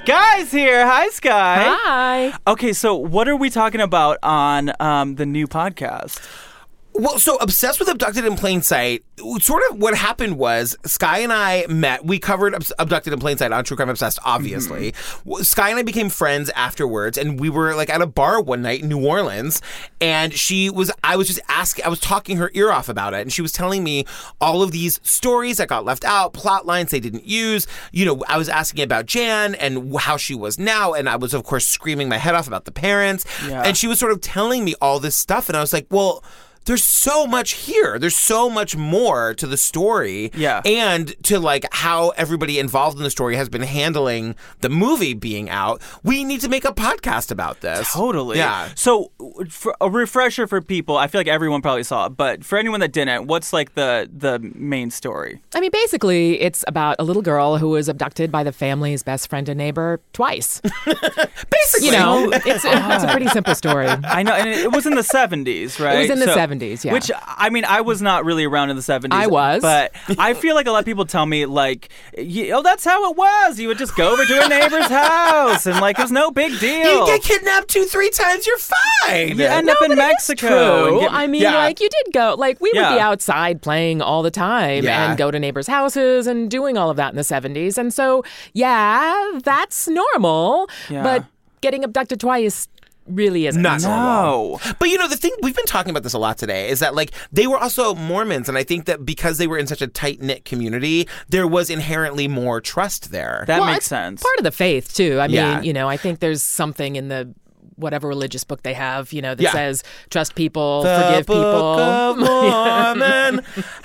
[SPEAKER 1] Sky's here. Hi, Sky.
[SPEAKER 7] Hi.
[SPEAKER 1] Okay, so what are we talking about on the new podcast?
[SPEAKER 4] Well, so Obsessed with Abducted in Plain Sight, sort of what happened was Sky and I met. We covered Abducted in Plain Sight on True Crime Obsessed, obviously. Sky and I became friends afterwards, and we were like at a bar one night in New Orleans, and I was talking her ear off about it, and she was telling me all of these stories that got left out, plot lines they didn't use. You know, I was asking about Jan and how she was now, and I was, of course, screaming my head off about the parents.
[SPEAKER 1] Yeah.
[SPEAKER 4] And she was sort of telling me all this stuff, and I was like, well, there's so much here. There's so much more to the story.
[SPEAKER 1] Yeah.
[SPEAKER 4] And to like how everybody involved in the story has been handling the movie being out. We need to make a podcast about this.
[SPEAKER 1] Totally.
[SPEAKER 4] Yeah.
[SPEAKER 1] So, for a refresher for people, I feel like everyone probably saw it, but for anyone that didn't, what's like the main story?
[SPEAKER 7] I mean, basically, it's about a little girl who was abducted by the family's best friend and neighbor twice.
[SPEAKER 4] Basically.
[SPEAKER 7] You know, it's a pretty simple story.
[SPEAKER 1] I know, and it was in the 70s, right?
[SPEAKER 7] It was in the 70s, yeah.
[SPEAKER 1] Which, I mean, I was not really around in the 70s.
[SPEAKER 7] I was.
[SPEAKER 1] But I feel like a lot of people tell me, like, that's how it was. You would just go over to a neighbor's house, and, like, it was no big deal.
[SPEAKER 4] You get kidnapped 2-3 times, you're fine.
[SPEAKER 1] You end up in Mexico.
[SPEAKER 7] True.
[SPEAKER 1] and
[SPEAKER 7] I mean,
[SPEAKER 4] Yeah.
[SPEAKER 7] like, you did go, like, we would
[SPEAKER 1] Yeah.
[SPEAKER 7] be outside playing all the time
[SPEAKER 4] Yeah.
[SPEAKER 7] and go to neighbors' houses and doing all of that in the 70s. And so, yeah, that's normal.
[SPEAKER 1] Yeah.
[SPEAKER 7] But getting abducted twice really isn't.
[SPEAKER 4] Not
[SPEAKER 1] No.
[SPEAKER 4] But you know, the thing, we've been talking about this a lot today, is that like they were also Mormons, and I think that because they were in such a tight-knit community, there was inherently more trust there.
[SPEAKER 1] That
[SPEAKER 7] Well,
[SPEAKER 1] makes
[SPEAKER 7] it's
[SPEAKER 1] sense.
[SPEAKER 7] part of the faith, too. I mean,
[SPEAKER 4] Yeah.
[SPEAKER 7] you know, I think there's something in the whatever religious book they have, you know, that
[SPEAKER 4] Yeah.
[SPEAKER 7] says trust people,
[SPEAKER 4] The
[SPEAKER 7] forgive
[SPEAKER 4] Book
[SPEAKER 7] people.
[SPEAKER 4] of Mormon.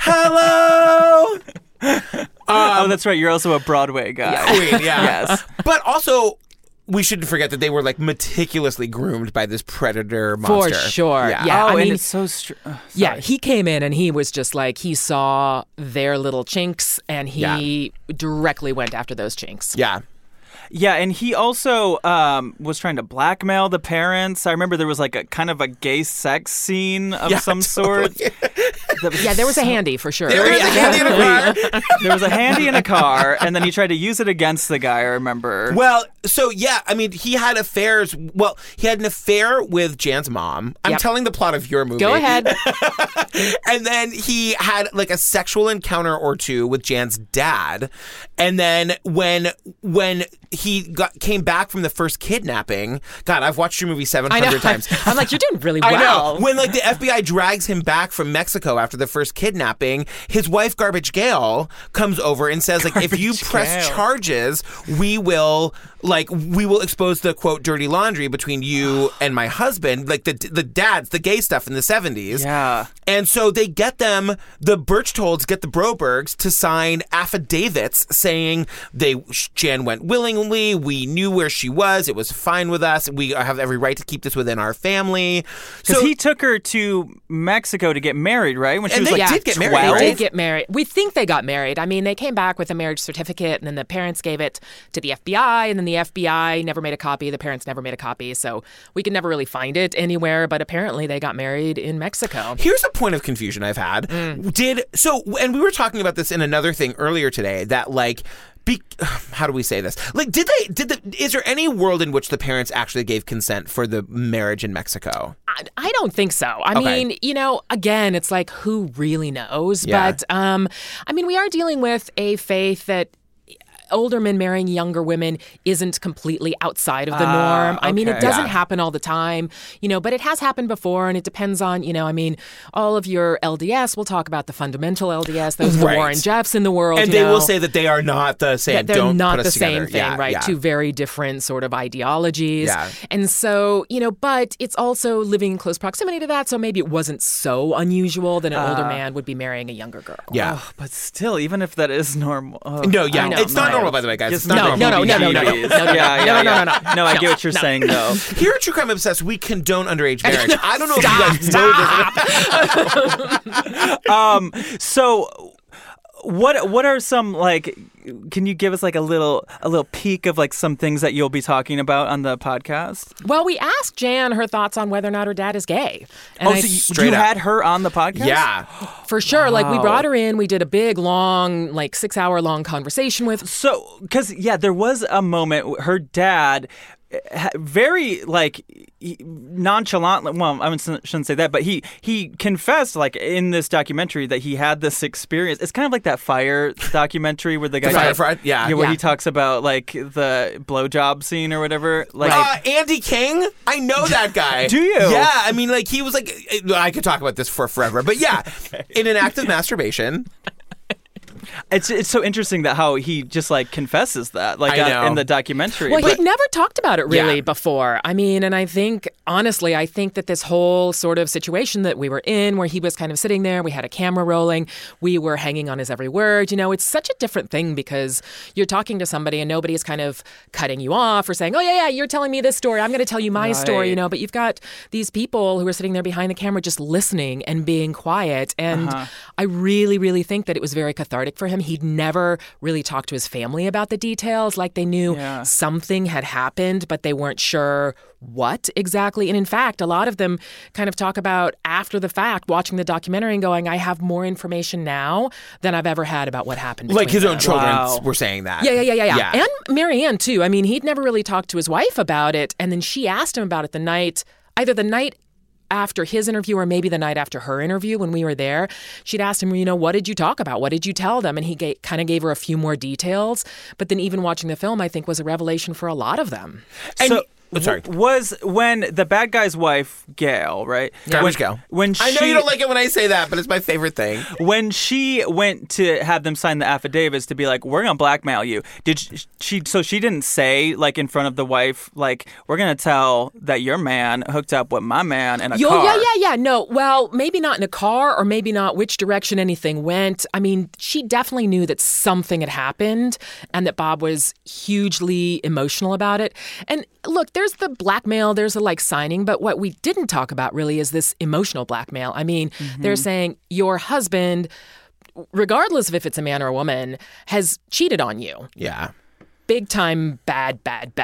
[SPEAKER 4] Hello.
[SPEAKER 1] Oh, that's right. You're also a Broadway guy.
[SPEAKER 4] Queen, yeah.
[SPEAKER 1] Yes.
[SPEAKER 4] But also, we shouldn't forget that they were like meticulously groomed by this predator monster.
[SPEAKER 7] For sure.
[SPEAKER 4] Yeah.
[SPEAKER 7] Yeah.
[SPEAKER 1] Oh,
[SPEAKER 7] I
[SPEAKER 1] and
[SPEAKER 7] mean,
[SPEAKER 1] it's so
[SPEAKER 7] yeah, he came in and he was just like, he saw their little chinks and he directly went after those chinks.
[SPEAKER 4] Yeah.
[SPEAKER 1] Yeah, and he also was trying to blackmail the parents. I remember there was like a kind of a gay sex scene of some sort.
[SPEAKER 7] Yeah, there was a handy for sure.
[SPEAKER 4] There was a handy in a car.
[SPEAKER 1] There was a handy in a car, and then he tried to use it against the guy, I remember.
[SPEAKER 4] Well, so yeah, I mean, he had affairs. Well, he had an affair with Jan's mom. I'm
[SPEAKER 7] Yep.
[SPEAKER 4] telling the plot of your movie.
[SPEAKER 7] Go ahead.
[SPEAKER 4] And then he had like a sexual encounter or two with Jan's dad. And then when he came back from the first kidnapping, God, I've watched your movie 700 times.
[SPEAKER 7] I'm like, you're doing really well.
[SPEAKER 4] I know. When like the FBI drags him back from Mexico after the first kidnapping, his wife Garbage Gale comes over and says like, if you press charges, we will expose the quote dirty laundry between you and my husband, like the dads, the gay stuff in the 70s.
[SPEAKER 1] Yeah.
[SPEAKER 4] And so they get them, the Birchtolds get the Brobergs to sign affidavits saying Jan went willingly, we knew where she was, it was fine with us, we have every right to keep this within our family.
[SPEAKER 1] Because he took her to Mexico to get married, right? When she
[SPEAKER 4] And
[SPEAKER 1] was
[SPEAKER 4] they
[SPEAKER 1] like
[SPEAKER 4] did get married,
[SPEAKER 1] 12?
[SPEAKER 7] They
[SPEAKER 4] right?
[SPEAKER 7] did get married. We think they got married. I mean, they came back with a marriage certificate, and then the parents gave it to the FBI, and then the FBI never made a copy. The parents never made a copy, so we could never really find it anywhere. But apparently, they got married in Mexico.
[SPEAKER 4] Here's a point of confusion I've had. And we were talking about this in another thing earlier today, that like, how do we say this? Like, is there any world in which the parents actually gave consent for the marriage in Mexico?
[SPEAKER 7] I don't think so. I
[SPEAKER 4] Okay.
[SPEAKER 7] mean, you know, again, it's like, who really knows?
[SPEAKER 4] Yeah.
[SPEAKER 7] But, I mean, we are dealing with a faith that older men marrying younger women isn't completely outside of the norm. I mean, it
[SPEAKER 1] okay.
[SPEAKER 7] doesn't
[SPEAKER 4] Yeah.
[SPEAKER 7] happen all the time, you know, but it has happened before, and it depends on, you know, I mean, all of your LDS, we'll talk about the fundamental LDS, those
[SPEAKER 4] Right.
[SPEAKER 7] Warren Jeffs in the world.
[SPEAKER 4] And
[SPEAKER 7] you
[SPEAKER 4] they
[SPEAKER 7] know,
[SPEAKER 4] will say that they are not the same.
[SPEAKER 7] that they're
[SPEAKER 4] Don't
[SPEAKER 7] not
[SPEAKER 4] put
[SPEAKER 7] the
[SPEAKER 4] us
[SPEAKER 7] same
[SPEAKER 4] together.
[SPEAKER 7] thing,
[SPEAKER 4] Yeah,
[SPEAKER 7] right?
[SPEAKER 4] yeah.
[SPEAKER 7] Two very different sort of ideologies.
[SPEAKER 4] Yeah.
[SPEAKER 7] And so, you know, but it's also living in close proximity to that, so maybe it wasn't so unusual that an older man would be marrying a younger girl.
[SPEAKER 4] Yeah.
[SPEAKER 1] Oh, but still, even if that is normal. Oh,
[SPEAKER 4] No, yeah.
[SPEAKER 7] I know.
[SPEAKER 4] It's not
[SPEAKER 7] No.
[SPEAKER 4] normal, by the way, guys.
[SPEAKER 1] It's
[SPEAKER 4] It's not
[SPEAKER 7] No,
[SPEAKER 4] normal.
[SPEAKER 7] no, no.
[SPEAKER 1] Yeah. No, I get what you're saying, though.
[SPEAKER 4] Here at True Crime Obsessed, we condone underage marriage. I don't know if you guys know this.
[SPEAKER 1] So, What are some, like, can you give us like a little peek of like some things that you'll be talking about on the podcast?
[SPEAKER 7] Well, we asked Jan her thoughts on whether or not her dad is gay. And
[SPEAKER 1] so you had her on the podcast?
[SPEAKER 4] Yeah.
[SPEAKER 7] For sure. Wow. Like, we brought her in. We did a big, long, like 6-hour-long conversation with.
[SPEAKER 1] So, because, there was a moment, her dad very like nonchalant. Well, I shouldn't say that, but he confessed like in this documentary that he had this experience. It's kind of like that Fire documentary where the guy where he talks about like the blowjob scene or whatever. Like
[SPEAKER 4] Andy King, I know that guy.
[SPEAKER 1] Do you?
[SPEAKER 4] Yeah, I mean, like he was like, I could talk about this for forever, but yeah, in an act of masturbation.
[SPEAKER 1] It's so interesting that how he just like confesses that like in the documentary.
[SPEAKER 7] Well, he'd never talked about it really before. I mean, and I think honestly, that this whole sort of situation that we were in, where he was kind of sitting there, we had a camera rolling, we were hanging on his every word. You know, it's such a different thing because you're talking to somebody and nobody's kind of cutting you off or saying, "Oh yeah, you're telling me this story, I'm going to tell you my story." You know, but you've got these people who are sitting there behind the camera just listening and being quiet. And I really, really think that it was very cathartic for him. He'd never really talked to his family about the details. Like they knew something had happened, but they weren't sure what exactly. And in fact, a lot of them kind of talk about after the fact, watching the documentary and going, I have more information now than I've ever had about what happened.
[SPEAKER 4] Like his own children were saying that.
[SPEAKER 7] Yeah. And Marianne too. I mean, he'd never really talked to his wife about it. And then she asked him about it either the night after his interview or maybe the night after her interview when we were there. She'd asked him, what did you talk about? What did you tell them? And he kind of gave her a few more details. But then even watching the film, I think, was a revelation for a lot of them.
[SPEAKER 1] So, was when the bad guy's wife, Gail, right?
[SPEAKER 4] Yeah. Gail. I know you don't like it when I say that, but it's my favorite thing.
[SPEAKER 1] When she went to have them sign the affidavits to be like, we're going to blackmail you, so she didn't say, like, in front of the wife, like, we're going to tell that your man hooked up with my man in a car.
[SPEAKER 7] Yeah. No, well, maybe not in a car or maybe not which direction anything went. I mean, she definitely knew that something had happened and that Bob was hugely emotional about it. And look, there's the blackmail, there's the signing, but what we didn't talk about really is this emotional blackmail. I mean, they're saying your husband, regardless of if it's a man or a woman, has cheated on you.
[SPEAKER 4] Yeah.
[SPEAKER 7] Big time bad.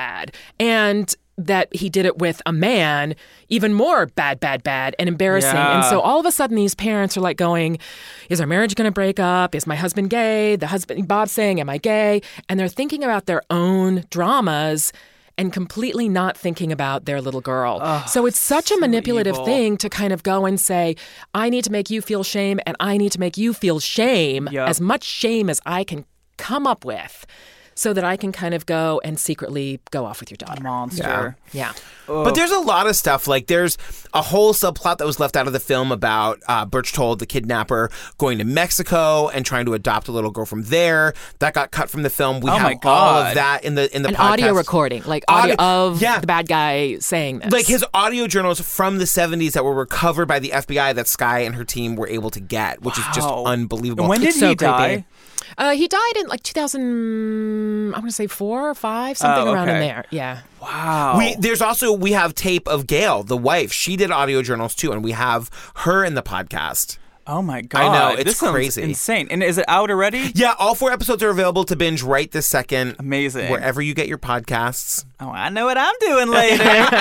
[SPEAKER 7] And that he did it with a man, even more bad and embarrassing. Yeah. And so all of a sudden these parents are like going, is our marriage going to break up? Is my husband gay? Bob's saying, am I gay? And they're thinking about their own dramas and completely not thinking about their little girl. So it's such a manipulative thing to kind of go and say, I need to make you feel shame and I need to make you feel shame, as much shame as I can come up with, so that I can kind of go and secretly go off with your daughter.
[SPEAKER 1] Monster.
[SPEAKER 7] Yeah.
[SPEAKER 4] But there's a lot of stuff. Like there's a whole subplot that was left out of the film about Berchtold, the kidnapper, going to Mexico and trying to adopt a little girl from there. That got cut from the film. We have all of that in the podcast.
[SPEAKER 7] Audio recording, audio of the bad guy saying this.
[SPEAKER 4] Like his audio journals from the 70s that were recovered by the FBI that Skye and her team were able to get, which is just unbelievable.
[SPEAKER 1] And when did he die?
[SPEAKER 7] He died in 2000, I'm going to say 4 or 5, something around in there. Yeah.
[SPEAKER 1] Wow.
[SPEAKER 4] We have tape of Gail, the wife. She did audio journals too, and we have her in the podcast.
[SPEAKER 1] Oh my God.
[SPEAKER 4] I know, it's
[SPEAKER 1] this
[SPEAKER 4] crazy.
[SPEAKER 1] Insane. And is it out already?
[SPEAKER 4] Yeah, all 4 episodes are available to binge right this second.
[SPEAKER 1] Amazing.
[SPEAKER 4] Wherever you get your podcasts.
[SPEAKER 1] Oh, I know what I'm doing later.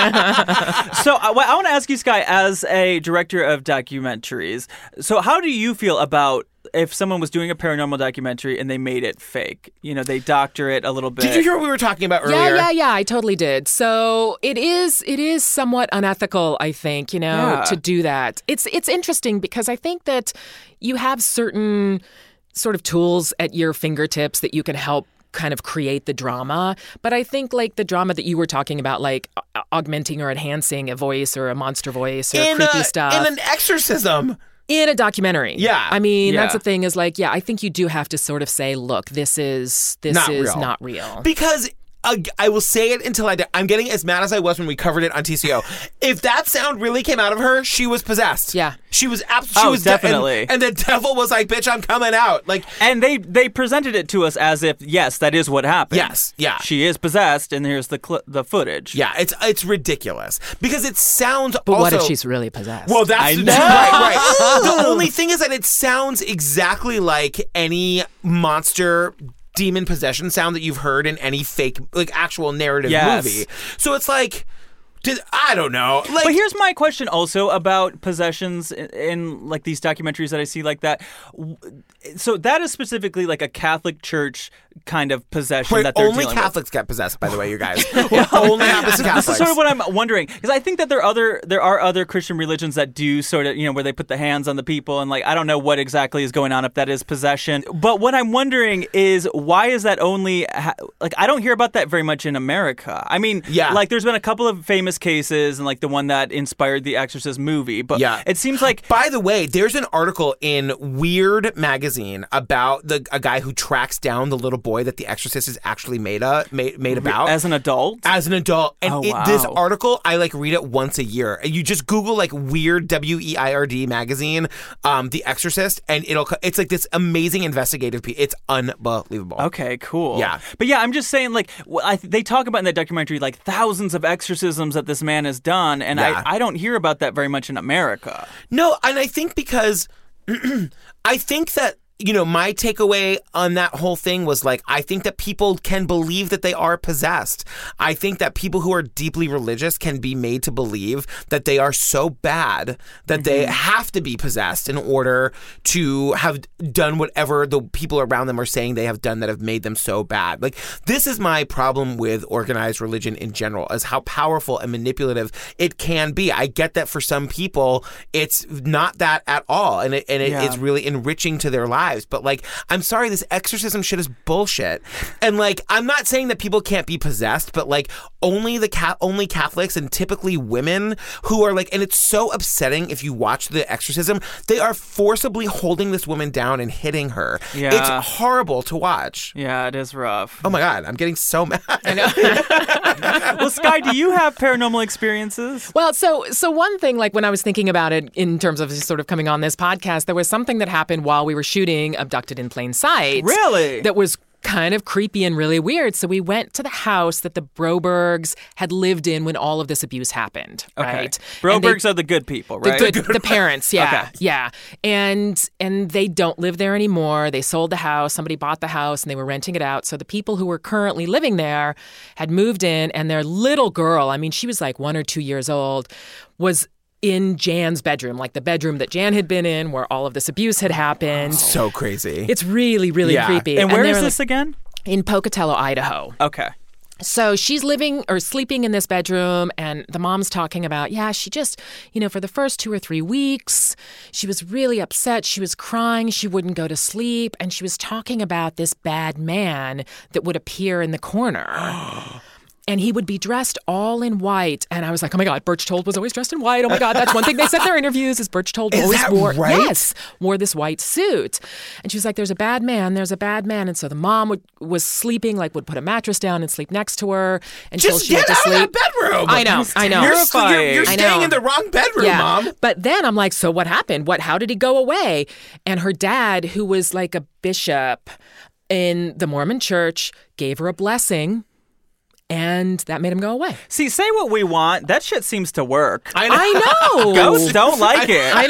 [SPEAKER 1] So I want to ask you, Skye, as a director of documentaries, so how do you feel about if someone was doing a paranormal documentary and they made it fake? They doctor it a little bit.
[SPEAKER 4] Did you hear what we were talking about earlier?
[SPEAKER 7] Yeah, I totally did. So it is somewhat unethical, I think, to do that. It's interesting because I think that you have certain sort of tools at your fingertips that you can help kind of create the drama. But I think the drama that you were talking about, augmenting or enhancing a voice or a monster voice or creepy stuff.
[SPEAKER 4] In an exorcism.
[SPEAKER 7] In a documentary.
[SPEAKER 4] Yeah.
[SPEAKER 7] I mean, that's the thing is I think you do have to sort of say, look, this is not real.
[SPEAKER 4] Because I will say it until I die. I'm getting as mad as I was when we covered it on TCO. If that sound really came out of her, she was possessed.
[SPEAKER 7] Yeah.
[SPEAKER 4] She was absolutely
[SPEAKER 1] definitely.
[SPEAKER 4] and the devil was like, bitch, I'm coming out. Like,
[SPEAKER 1] and they presented it to us as if, yes, that is what happened.
[SPEAKER 4] Yes, yeah.
[SPEAKER 1] She is possessed, and here's the footage.
[SPEAKER 4] Yeah, it's ridiculous because it sounds.
[SPEAKER 7] But
[SPEAKER 4] also,
[SPEAKER 7] what if she's really possessed?
[SPEAKER 4] Well, that's
[SPEAKER 1] I know.
[SPEAKER 4] right. The only thing is that it sounds exactly like any monster demon possession sound that you've heard in any fake, like, actual narrative movie. So it's like, I don't know. Like,
[SPEAKER 1] but here's my question also about possessions in like these documentaries that I see like that. So that is specifically like a Catholic Church kind of possession that they're
[SPEAKER 4] only
[SPEAKER 1] dealing
[SPEAKER 4] Catholics get possessed, by the way, you guys. It only happens to Catholics.
[SPEAKER 1] This is sort of what I'm wondering, because I think that there are other Christian religions that do sort of, where they put the hands on the people, and like I don't know what exactly is going on if that is possession. But what I'm wondering is, why is that only like I don't hear about that very much in America. I mean, like there's been a couple of famous cases, and like the one that inspired the Exorcist movie. But it seems like,
[SPEAKER 4] by the way, there's an article in Weird magazine about a guy who tracks down the little boy that the Exorcist is actually made about
[SPEAKER 1] as an adult.
[SPEAKER 4] And this article, I like read it once a year. You just Google like Weird WEIRD magazine, The Exorcist, and it's like this amazing investigative piece. It's unbelievable.
[SPEAKER 1] Okay, cool.
[SPEAKER 4] Yeah,
[SPEAKER 1] but I'm just saying, like they talk about in that documentary like thousands of exorcisms that this man has done, and I don't hear about that very much in America.
[SPEAKER 4] No, and I think because I think that, my takeaway on that whole thing was like, I think that people can believe that they are possessed. I think that people who are deeply religious can be made to believe that they are so bad that they have to be possessed in order to have done whatever the people around them are saying they have done that have made them so bad. Like, this is my problem with organized religion in general, is how powerful and manipulative it can be. I get that for some people, it's not that at all. And it's really enriching to their lives. But like, I'm sorry, this exorcism shit is bullshit. And like, I'm not saying that people can't be possessed, but like, only Catholics and typically women who are like, and it's so upsetting if you watch the exorcism, they are forcibly holding this woman down and hitting her.
[SPEAKER 1] Yeah.
[SPEAKER 4] It's horrible to watch.
[SPEAKER 1] Yeah, it is rough.
[SPEAKER 4] Oh my God, I'm getting so mad.
[SPEAKER 7] I know.
[SPEAKER 1] Well, Sky, do you have paranormal experiences?
[SPEAKER 7] Well, so one thing, like when I was thinking about it in terms of sort of coming on this podcast, there was something that happened while we were shooting Abducted in Plain Sight.
[SPEAKER 1] Really?
[SPEAKER 7] That was kind of creepy and really weird. So we went to the house that the Brobergs had lived in when all of this abuse happened, right?
[SPEAKER 1] Brobergs are the good people, right?
[SPEAKER 7] The parents, yeah.
[SPEAKER 1] Okay.
[SPEAKER 7] Yeah. And they don't live there anymore. They sold the house. Somebody bought the house and they were renting it out. So the people who were currently living there had moved in, and their little girl, I mean, she was like 1 or 2 years old, was in Jan's bedroom, like the bedroom that Jan had been in where all of this abuse had happened.
[SPEAKER 4] So crazy.
[SPEAKER 7] It's really, really creepy.
[SPEAKER 1] And where is this again?
[SPEAKER 7] In Pocatello, Idaho.
[SPEAKER 1] Okay.
[SPEAKER 7] So she's living or sleeping in this bedroom, and the mom's talking about, she just, for the first 2 or 3 weeks, she was really upset. She was crying. She wouldn't go to sleep. And she was talking about this bad man that would appear in the corner. And he would be dressed all in white. And I was like, oh my God, Birch Told was always dressed in white. Oh my God, that's one thing they said in their interviews is Birch Told wore this white suit. And she was like, there's a bad man. And so the mom was sleeping, like would put a mattress down and sleep next to her until she went to sleep.
[SPEAKER 4] Just get out of that bedroom.
[SPEAKER 7] I know.
[SPEAKER 4] You're staying in the wrong bedroom, Mom.
[SPEAKER 7] But then I'm like, so what happened? How did he go away? And her dad, who was like a bishop in the Mormon church, gave her a blessing. And that made him go away.
[SPEAKER 1] See, say what we want. That shit seems to work.
[SPEAKER 7] I know.
[SPEAKER 1] Ghosts don't like it.
[SPEAKER 7] I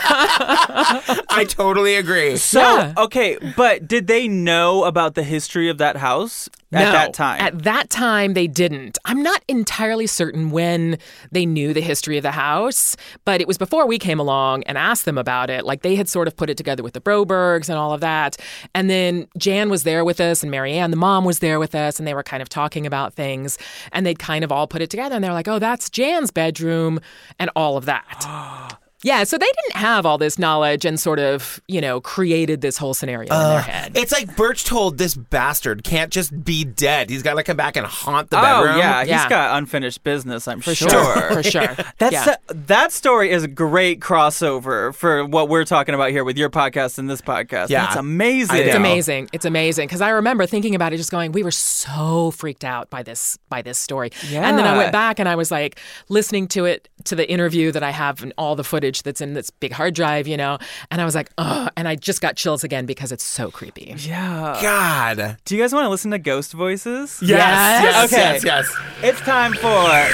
[SPEAKER 7] know.
[SPEAKER 4] I totally agree.
[SPEAKER 1] So, okay, but did they know about the history of that house at that time?
[SPEAKER 7] At that time, they didn't. I'm not entirely certain when they knew the history of the house, but it was before we came along and asked them about it. Like, they had sort of put it together with the Brobergs and all of that. And then Jan was there with us, and Marianne, the mom, was there with us, and they were kind of talking about things. And they'd kind of all put it together, and they were like, oh, that's Jan's bedroom, and all of that. Yeah, so they didn't have all this knowledge and sort of, created this whole scenario in their head.
[SPEAKER 4] It's like Birch told this bastard can't just be dead. He's got to come back and haunt the bedroom.
[SPEAKER 1] Oh, yeah.
[SPEAKER 7] Yeah.
[SPEAKER 1] He's got unfinished business, I'm sure.
[SPEAKER 7] For sure.
[SPEAKER 1] That story is a great crossover for what we're talking about here with your podcast and this podcast.
[SPEAKER 4] Yeah.
[SPEAKER 1] That's amazing.
[SPEAKER 7] It's amazing. It's amazing. Because I remember thinking about it, just going, we were so freaked out by this story.
[SPEAKER 1] Yeah.
[SPEAKER 7] And then I went back and I was like listening to the interview that I have and all the footage that's in this big hard drive, and I was like, oh, and I just got chills again because it's so creepy.
[SPEAKER 1] Yeah.
[SPEAKER 4] God.
[SPEAKER 1] Do you guys want to listen to ghost voices?
[SPEAKER 7] Yes.
[SPEAKER 1] Okay.
[SPEAKER 4] Yes.
[SPEAKER 1] It's time for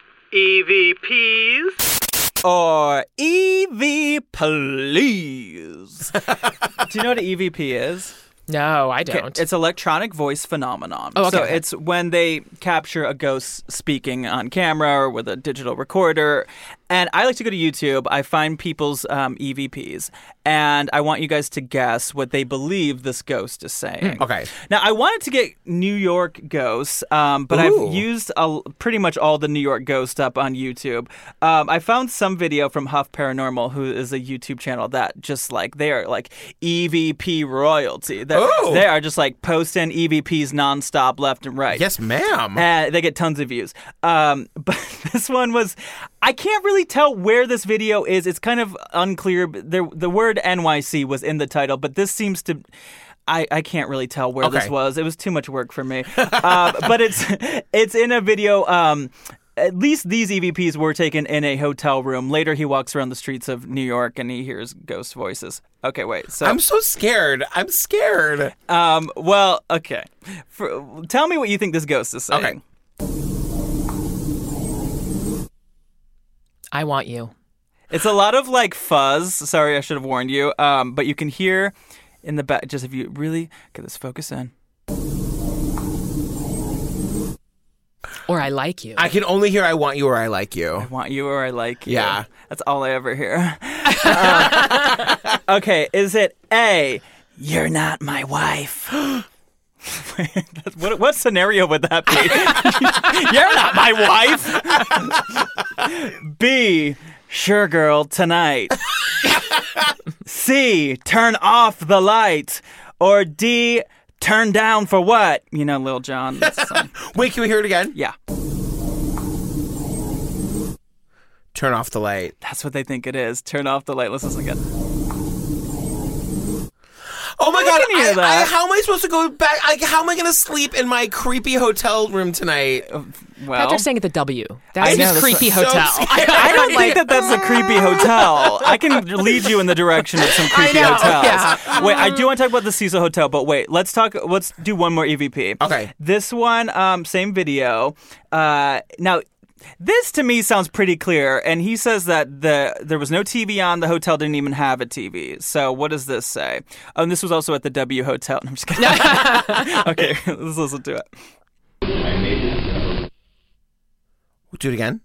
[SPEAKER 1] EVPs or EV Please. Do you know what an EVP is?
[SPEAKER 7] No, I don't.
[SPEAKER 1] It's electronic voice phenomenon.
[SPEAKER 7] Oh, okay.
[SPEAKER 1] So it's when they capture a ghost speaking on camera or with a digital recorder. And I like to go to YouTube. I find people's EVPs. And I want you guys to guess what they believe this ghost is saying.
[SPEAKER 4] Okay.
[SPEAKER 1] Now, I wanted to get New York ghosts, but
[SPEAKER 4] Ooh.
[SPEAKER 1] I've used pretty much all the New York ghosts up on YouTube. I found some video from Huff Paranormal, who is a YouTube channel that just they are like EVP royalty. They are just like posting EVPs nonstop left and right.
[SPEAKER 4] Yes, ma'am.
[SPEAKER 1] And they get tons of views. But this one was, I can't really tell where this video is. It's kind of unclear. The word NYC was in the title, but this seems to... I can't really tell where this was. It was too much work for me. But it's in a video... at least these EVPs were taken in a hotel room. Later, he walks around the streets of New York and he hears ghost voices. Okay, wait. So
[SPEAKER 4] I'm so scared. I'm scared.
[SPEAKER 1] Well, okay. Tell me what you think this ghost is saying.
[SPEAKER 4] Okay.
[SPEAKER 7] I want you.
[SPEAKER 1] It's a lot of fuzz. Sorry, I should have warned you. But you can hear in the back, just if you really get this focus in.
[SPEAKER 7] Or I like you.
[SPEAKER 4] I can only hear I want you or I like
[SPEAKER 1] I
[SPEAKER 4] you.
[SPEAKER 1] want you or I like you.
[SPEAKER 4] Yeah.
[SPEAKER 1] That's all I ever hear. Okay, is it A, you're not my wife? What scenario would that be? You're not my wife. B, sure girl, tonight. C, turn off the light. Or D, turn down for what? Lil Jon. That's the song.
[SPEAKER 4] Wait, can we hear it again?
[SPEAKER 1] Yeah.
[SPEAKER 4] Turn off the light.
[SPEAKER 1] That's what they think it is. Turn off the light. Let's listen again.
[SPEAKER 4] Oh my God!
[SPEAKER 1] can hear that.
[SPEAKER 4] How am I supposed to go back? How am I going to sleep in my creepy hotel room tonight?
[SPEAKER 1] Well,
[SPEAKER 7] Patrick's saying at the W.
[SPEAKER 1] I
[SPEAKER 7] That's
[SPEAKER 1] know,
[SPEAKER 7] his
[SPEAKER 1] that's
[SPEAKER 7] creepy
[SPEAKER 4] so
[SPEAKER 7] hotel.
[SPEAKER 4] scary.
[SPEAKER 1] I don't think that that's a creepy hotel. I can lead you in the direction of some creepy
[SPEAKER 7] know,
[SPEAKER 1] hotels.
[SPEAKER 7] yeah.
[SPEAKER 1] Wait, I do want to talk about the Cecil Hotel, but wait, let's do one more EVP.
[SPEAKER 4] Okay.
[SPEAKER 1] This one, same video. Now, this to me sounds pretty clear, and he says that there was no TV on. The hotel didn't even have a TV. So what does this say? Oh, and this was also at the W Hotel. No, I'm just kidding. Okay, let's listen to it.
[SPEAKER 4] Do it again.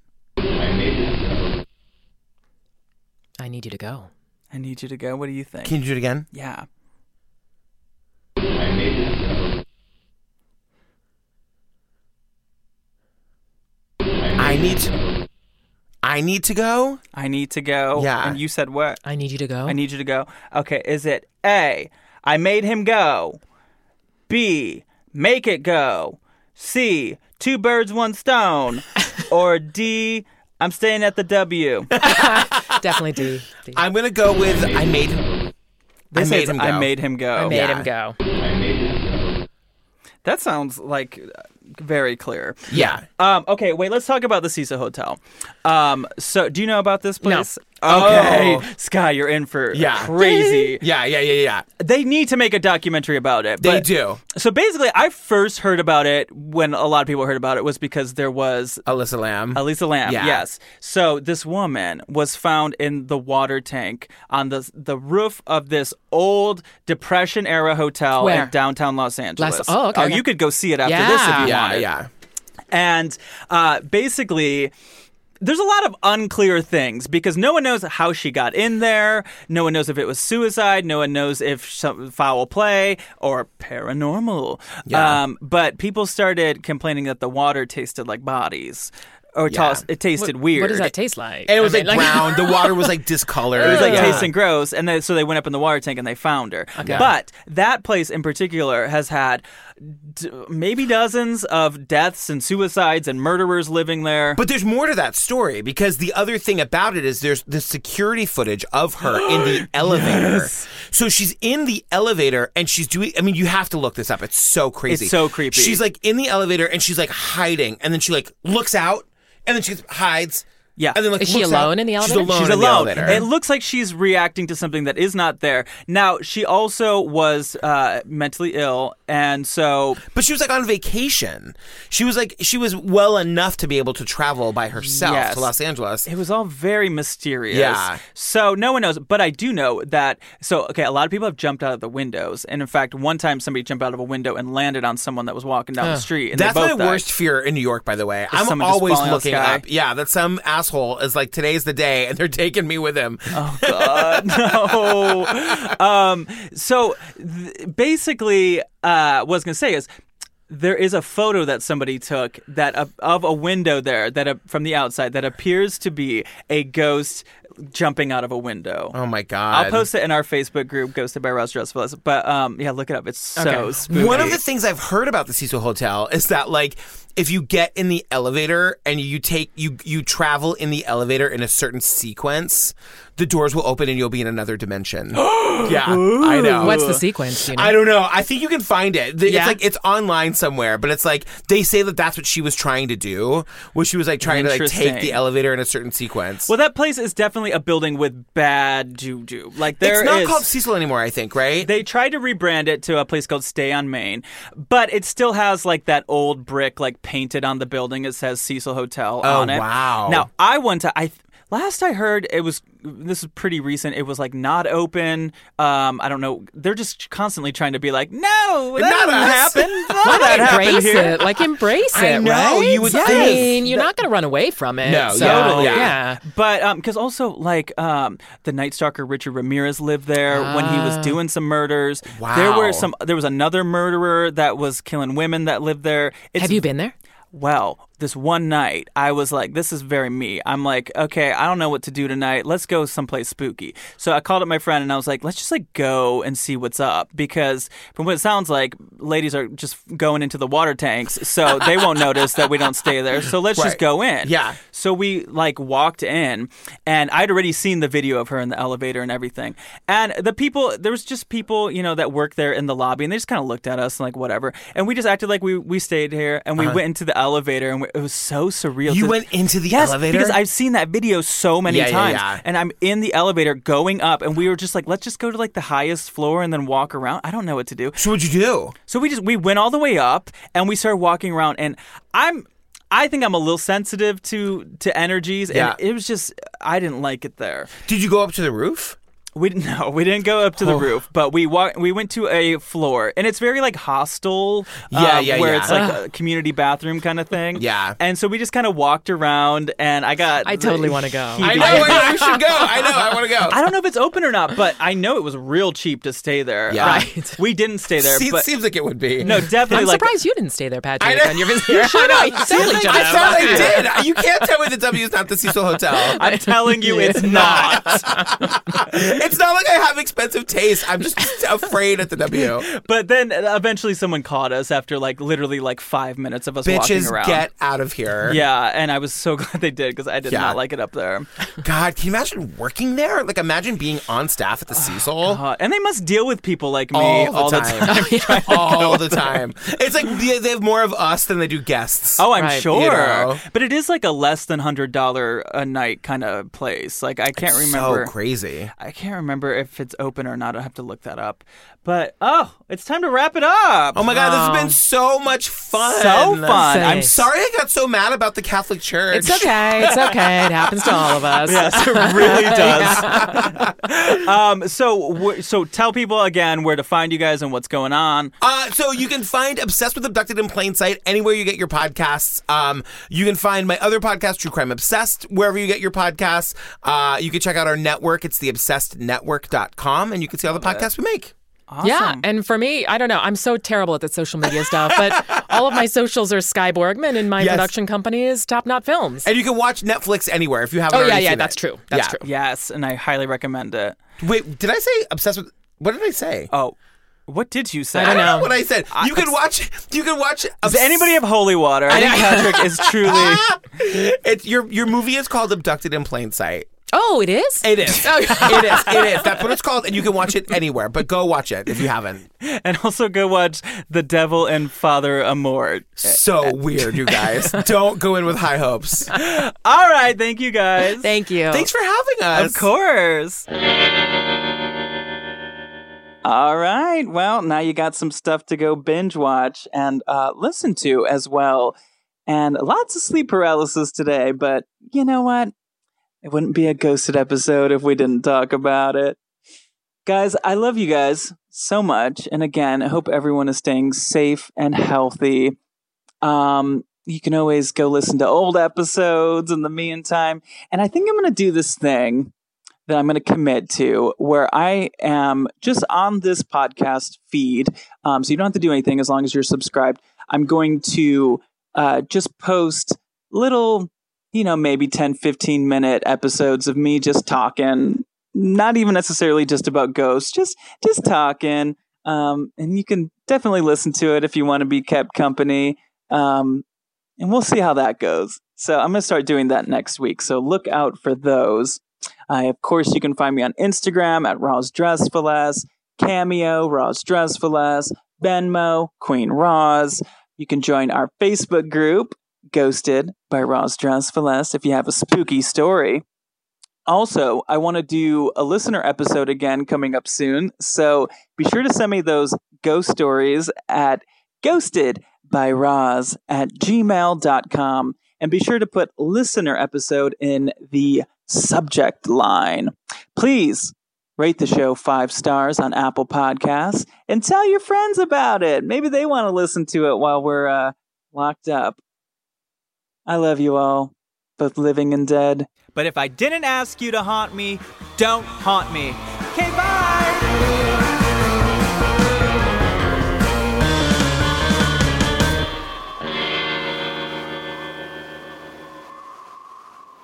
[SPEAKER 7] I need you to go.
[SPEAKER 1] I need you to go. What do you think?
[SPEAKER 4] Can you do it again?
[SPEAKER 1] Yeah.
[SPEAKER 4] I need to go.
[SPEAKER 1] I need to go.
[SPEAKER 4] Yeah.
[SPEAKER 1] And you said what?
[SPEAKER 7] I need you to go.
[SPEAKER 1] I need you to go. Okay, is it A, I made him go. B, make it go. C, two birds, one stone. Or D, I'm staying at the W.
[SPEAKER 7] Definitely D.
[SPEAKER 4] I'm going to go with I made him go.
[SPEAKER 1] I made him go.
[SPEAKER 7] I made
[SPEAKER 4] Yeah.
[SPEAKER 7] him go.
[SPEAKER 1] That sounds like very clear.
[SPEAKER 4] Yeah.
[SPEAKER 1] Okay, wait, let's talk about the Cecil Hotel. So do you know about this place?
[SPEAKER 7] No.
[SPEAKER 1] Okay.
[SPEAKER 4] Oh.
[SPEAKER 1] Sky, you're in for
[SPEAKER 4] Yeah.
[SPEAKER 1] crazy.
[SPEAKER 4] Yeah.
[SPEAKER 1] They need to make a documentary about it.
[SPEAKER 4] They
[SPEAKER 1] but-
[SPEAKER 4] do.
[SPEAKER 1] So basically, I first heard about it when a lot of people heard about it was because there was
[SPEAKER 4] Alyssa Lamb.
[SPEAKER 1] Elisa Lamb,
[SPEAKER 4] Yeah.
[SPEAKER 1] yes. So this woman was found in the water tank on the roof of this old Depression-era hotel
[SPEAKER 7] Where?
[SPEAKER 1] in downtown Los Angeles.
[SPEAKER 7] Oh, okay.
[SPEAKER 1] You could go see it after
[SPEAKER 7] Yeah.
[SPEAKER 1] this if you
[SPEAKER 4] Yeah,
[SPEAKER 1] wanted.
[SPEAKER 4] yeah.
[SPEAKER 1] And basically, there's a lot of unclear things because no one knows how she got in there. No one knows if it was suicide. No one knows if some foul play or paranormal.
[SPEAKER 4] Yeah.
[SPEAKER 1] But people started complaining that the water tasted like bodies. or it tasted weird.
[SPEAKER 7] What does that taste like?
[SPEAKER 4] And it was brown. The water was discolored.
[SPEAKER 1] It was tasting gross, and so they went up in the water tank and they found her. Okay. But that place in particular has had maybe dozens of deaths and suicides and murderers living there.
[SPEAKER 4] But there's more to that story, because the other thing about it is there's the security footage of her in the elevator.
[SPEAKER 1] Yes.
[SPEAKER 4] So she's in the elevator and she's doing, I mean, you have to look this up. It's so crazy.
[SPEAKER 1] It's so creepy.
[SPEAKER 4] She's in the elevator and she's hiding, and then she looks out, and then she hides.
[SPEAKER 1] Yeah.
[SPEAKER 4] And then
[SPEAKER 7] is she alone in the elevator?
[SPEAKER 4] She's alone. In the elevator.
[SPEAKER 1] It looks like she's reacting to something that is not there. Now, she also was mentally ill, and so...
[SPEAKER 4] But she was on vacation. She was well enough to be able to travel by herself to Los Angeles.
[SPEAKER 1] It was all very mysterious.
[SPEAKER 4] Yeah.
[SPEAKER 1] So no one knows, but I do know that... So, okay, a lot of people have jumped out of the windows, and in fact, one time somebody jumped out of a window and landed on someone that was walking down the street, and
[SPEAKER 4] That's
[SPEAKER 1] they both
[SPEAKER 4] my
[SPEAKER 1] died.
[SPEAKER 4] worst fear in New York, by the way. I'm
[SPEAKER 1] someone just
[SPEAKER 4] always
[SPEAKER 1] falling out of the
[SPEAKER 4] looking
[SPEAKER 1] sky?
[SPEAKER 4] up. Yeah, that some asshole is today's the day, and they're taking me with him.
[SPEAKER 1] Oh, God, no. Basically, what I was going to say is, there is a photo that somebody took of a window there from the outside that appears to be a ghost jumping out of a window.
[SPEAKER 4] Oh my God.
[SPEAKER 1] I'll post it in our Facebook group, Ghosted by Ross Dressfull. But look it up. It's so spooky.
[SPEAKER 4] One of the things I've heard about the Cecil Hotel is that if you get in the elevator and you travel in the elevator in a certain sequence, the doors will open and you'll be in another dimension. Yeah, I know.
[SPEAKER 7] What's the sequence? Do you know?
[SPEAKER 4] I don't know. I think you can find it.
[SPEAKER 7] Yeah?
[SPEAKER 4] It's online somewhere, but it's they say that's what she was trying to do, was she was trying to take the elevator in a certain sequence.
[SPEAKER 1] Well, that place is definitely a building with bad juju.
[SPEAKER 4] It's not called Cecil anymore, I think, right?
[SPEAKER 1] They tried to rebrand it to a place called Stay on Main, but it still has that old brick painted on the building. It says Cecil Hotel on it.
[SPEAKER 4] Oh, wow.
[SPEAKER 1] Now, last I heard, this is pretty recent, it was not open. I don't know. They're just constantly trying to be no, that doesn't happen.
[SPEAKER 7] Why
[SPEAKER 1] that
[SPEAKER 7] not
[SPEAKER 1] happened
[SPEAKER 7] embrace
[SPEAKER 1] here.
[SPEAKER 7] it? Embrace it,
[SPEAKER 4] I know,
[SPEAKER 7] right?
[SPEAKER 4] you would
[SPEAKER 7] I
[SPEAKER 4] think.
[SPEAKER 7] mean, you're not going to run away from it.
[SPEAKER 4] No,
[SPEAKER 7] so,
[SPEAKER 1] totally.
[SPEAKER 7] Yeah.
[SPEAKER 1] But because also the Night Stalker Richard Ramirez lived there when he was doing some murders.
[SPEAKER 4] Wow.
[SPEAKER 1] There was another murderer that was killing women that lived there.
[SPEAKER 7] Have you been there?
[SPEAKER 1] Well, this one night, I was this is very me. I'm okay, I don't know what to do tonight. Let's go someplace spooky. So I called up my friend and I was let's just go and see what's up. Because from what it sounds like, ladies are just going into the water tanks, so they won't notice that we don't stay there. So let's just go in.
[SPEAKER 4] Yeah.
[SPEAKER 1] So we walked in, and I'd already seen the video of her in the elevator and everything. And there was just people, that work there in the lobby, and they just kind of looked at us and whatever. And we just acted like we stayed here, and we went into the elevator, and it was so surreal.
[SPEAKER 4] You went into the
[SPEAKER 1] yes,
[SPEAKER 4] elevator?
[SPEAKER 1] Because I've seen that video so many times.
[SPEAKER 4] Yeah.
[SPEAKER 1] And I'm in the elevator going up, and we were just let's just go to the highest floor and then walk around. I don't know what to do.
[SPEAKER 4] So what'd you do?
[SPEAKER 1] So we went all the way up, and we started walking around, and I think I'm a little sensitive to energies, and it was just, I didn't like it there.
[SPEAKER 4] Did you go up to the roof?
[SPEAKER 1] We didn't go up to the roof, but we went to a floor, and it's very hostel, where it's a community bathroom kind of thing.
[SPEAKER 4] Yeah.
[SPEAKER 1] And so we just kind of walked around, and I
[SPEAKER 7] totally want to go.
[SPEAKER 4] I know, you should go. I want to go.
[SPEAKER 1] I don't know if it's open or not, but I know it was real cheap to stay there.
[SPEAKER 4] Yeah.
[SPEAKER 7] Right.
[SPEAKER 1] We didn't stay there. But
[SPEAKER 4] Seems like it would be.
[SPEAKER 1] No, definitely.
[SPEAKER 7] I'm surprised you didn't stay there, Patrick,
[SPEAKER 4] I know.
[SPEAKER 7] on your visit here. I know, you totally should
[SPEAKER 4] I
[SPEAKER 7] have.
[SPEAKER 4] thought I did. You can't tell me the W is not the Cecil Hotel.
[SPEAKER 1] I'm telling you, it's not.
[SPEAKER 4] It's not like I have expensive taste. I'm just afraid at the W.
[SPEAKER 1] But then eventually someone caught us after literally 5 minutes of us walking
[SPEAKER 4] Bitches,
[SPEAKER 1] around.
[SPEAKER 4] get out of here.
[SPEAKER 1] Yeah, and I was so glad they did because I did not like it up there.
[SPEAKER 4] God, can you imagine working there? Imagine being on staff at the Cecil.
[SPEAKER 1] And they must deal with people like me all the time.
[SPEAKER 4] All the time. It's they have more of us than they do guests.
[SPEAKER 1] Oh, I'm
[SPEAKER 7] Right.
[SPEAKER 1] sure.
[SPEAKER 4] You know?
[SPEAKER 1] But it is a less than $100 a night kind of place. I can't remember.
[SPEAKER 4] So crazy.
[SPEAKER 1] I can't remember if it's open or not. I'll have to look that up. But, it's time to wrap it up.
[SPEAKER 4] Oh my God, this has been so much fun.
[SPEAKER 1] So fun.
[SPEAKER 7] Same.
[SPEAKER 4] I'm sorry I got so mad about the Catholic Church.
[SPEAKER 7] It's okay. It's okay. It happens to all of us.
[SPEAKER 1] Yes, it really does. So tell people again where to find you guys and what's going on.
[SPEAKER 4] So you can find Obsessed with Abducted in Plain Sight anywhere you get your podcasts. You can find my other podcast, True Crime Obsessed, wherever you get your podcasts. You can check out our network. It's theobsessednetwork.com, and you can see all the podcasts we make.
[SPEAKER 1] Awesome.
[SPEAKER 7] Yeah, and for me, I don't know. I'm so terrible at the social media stuff, but All of my socials are Sky Borgman, and my
[SPEAKER 4] Yes.
[SPEAKER 7] production company is Top Knot Films.
[SPEAKER 4] And you can watch Netflix anywhere if you haven't
[SPEAKER 7] Oh,
[SPEAKER 4] already
[SPEAKER 7] yeah,
[SPEAKER 4] seen
[SPEAKER 7] that's
[SPEAKER 4] it.
[SPEAKER 7] true. That's
[SPEAKER 4] Yeah.
[SPEAKER 7] true.
[SPEAKER 1] Yes, and I highly recommend it.
[SPEAKER 4] Wait, did I say obsessed with... What did I say?
[SPEAKER 1] Oh, what did you say?
[SPEAKER 7] I don't know.
[SPEAKER 4] What I said. You can watch...
[SPEAKER 1] Does anybody have holy water? I think Patrick is truly...
[SPEAKER 4] It's your movie is called Abducted in Plain Sight.
[SPEAKER 7] Oh, it is?
[SPEAKER 4] It is. It is. That's what it's called, and you can watch it anywhere. But go watch it if you haven't.
[SPEAKER 1] And also go watch The Devil and Father Amor.
[SPEAKER 4] So weird, you guys. Don't go in with high hopes.
[SPEAKER 1] All right, thank you guys.
[SPEAKER 7] Thank you.
[SPEAKER 4] Thanks for having us.
[SPEAKER 1] Of course. All right. Well, now you got some stuff to go binge watch and listen to as well. And lots of sleep paralysis today, but you know what? It wouldn't be a ghosted episode if we didn't talk about it. Guys, I love you guys so much. And again, I hope everyone is staying safe and healthy. You can always go listen to old episodes in the meantime. And I think I'm going to do this thing that I'm going to commit to where I am just on this podcast feed. So you don't have to do anything as long as you're subscribed. I'm going to just post little, maybe 10, 15 minute episodes of me just talking, not even necessarily just about ghosts, just talking. And you can definitely listen to it if you want to be kept company. And we'll see how that goes. So I'm going to start doing that next week. So look out for those. Of course, you can find me on Instagram at Roz Dressfulless, Cameo, Roz Dressfulless, Venmo, Queen Roz. You can join our Facebook group, Ghosted by Roz Dressfulless, if you have a spooky story. Also, I want to do a listener episode again coming up soon, so be sure to send me those ghost stories at ghostedbyroz@gmail.com, and be sure to put listener episode in the subject line. Please rate the show 5 stars on Apple Podcasts and tell your friends about it. Maybe they want to listen to it while we're locked up. I love you all, both living and dead. But if I didn't ask you to haunt me, don't haunt me. Okay, bye!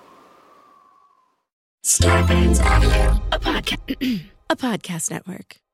[SPEAKER 8] Starburns Audio, a podcast network.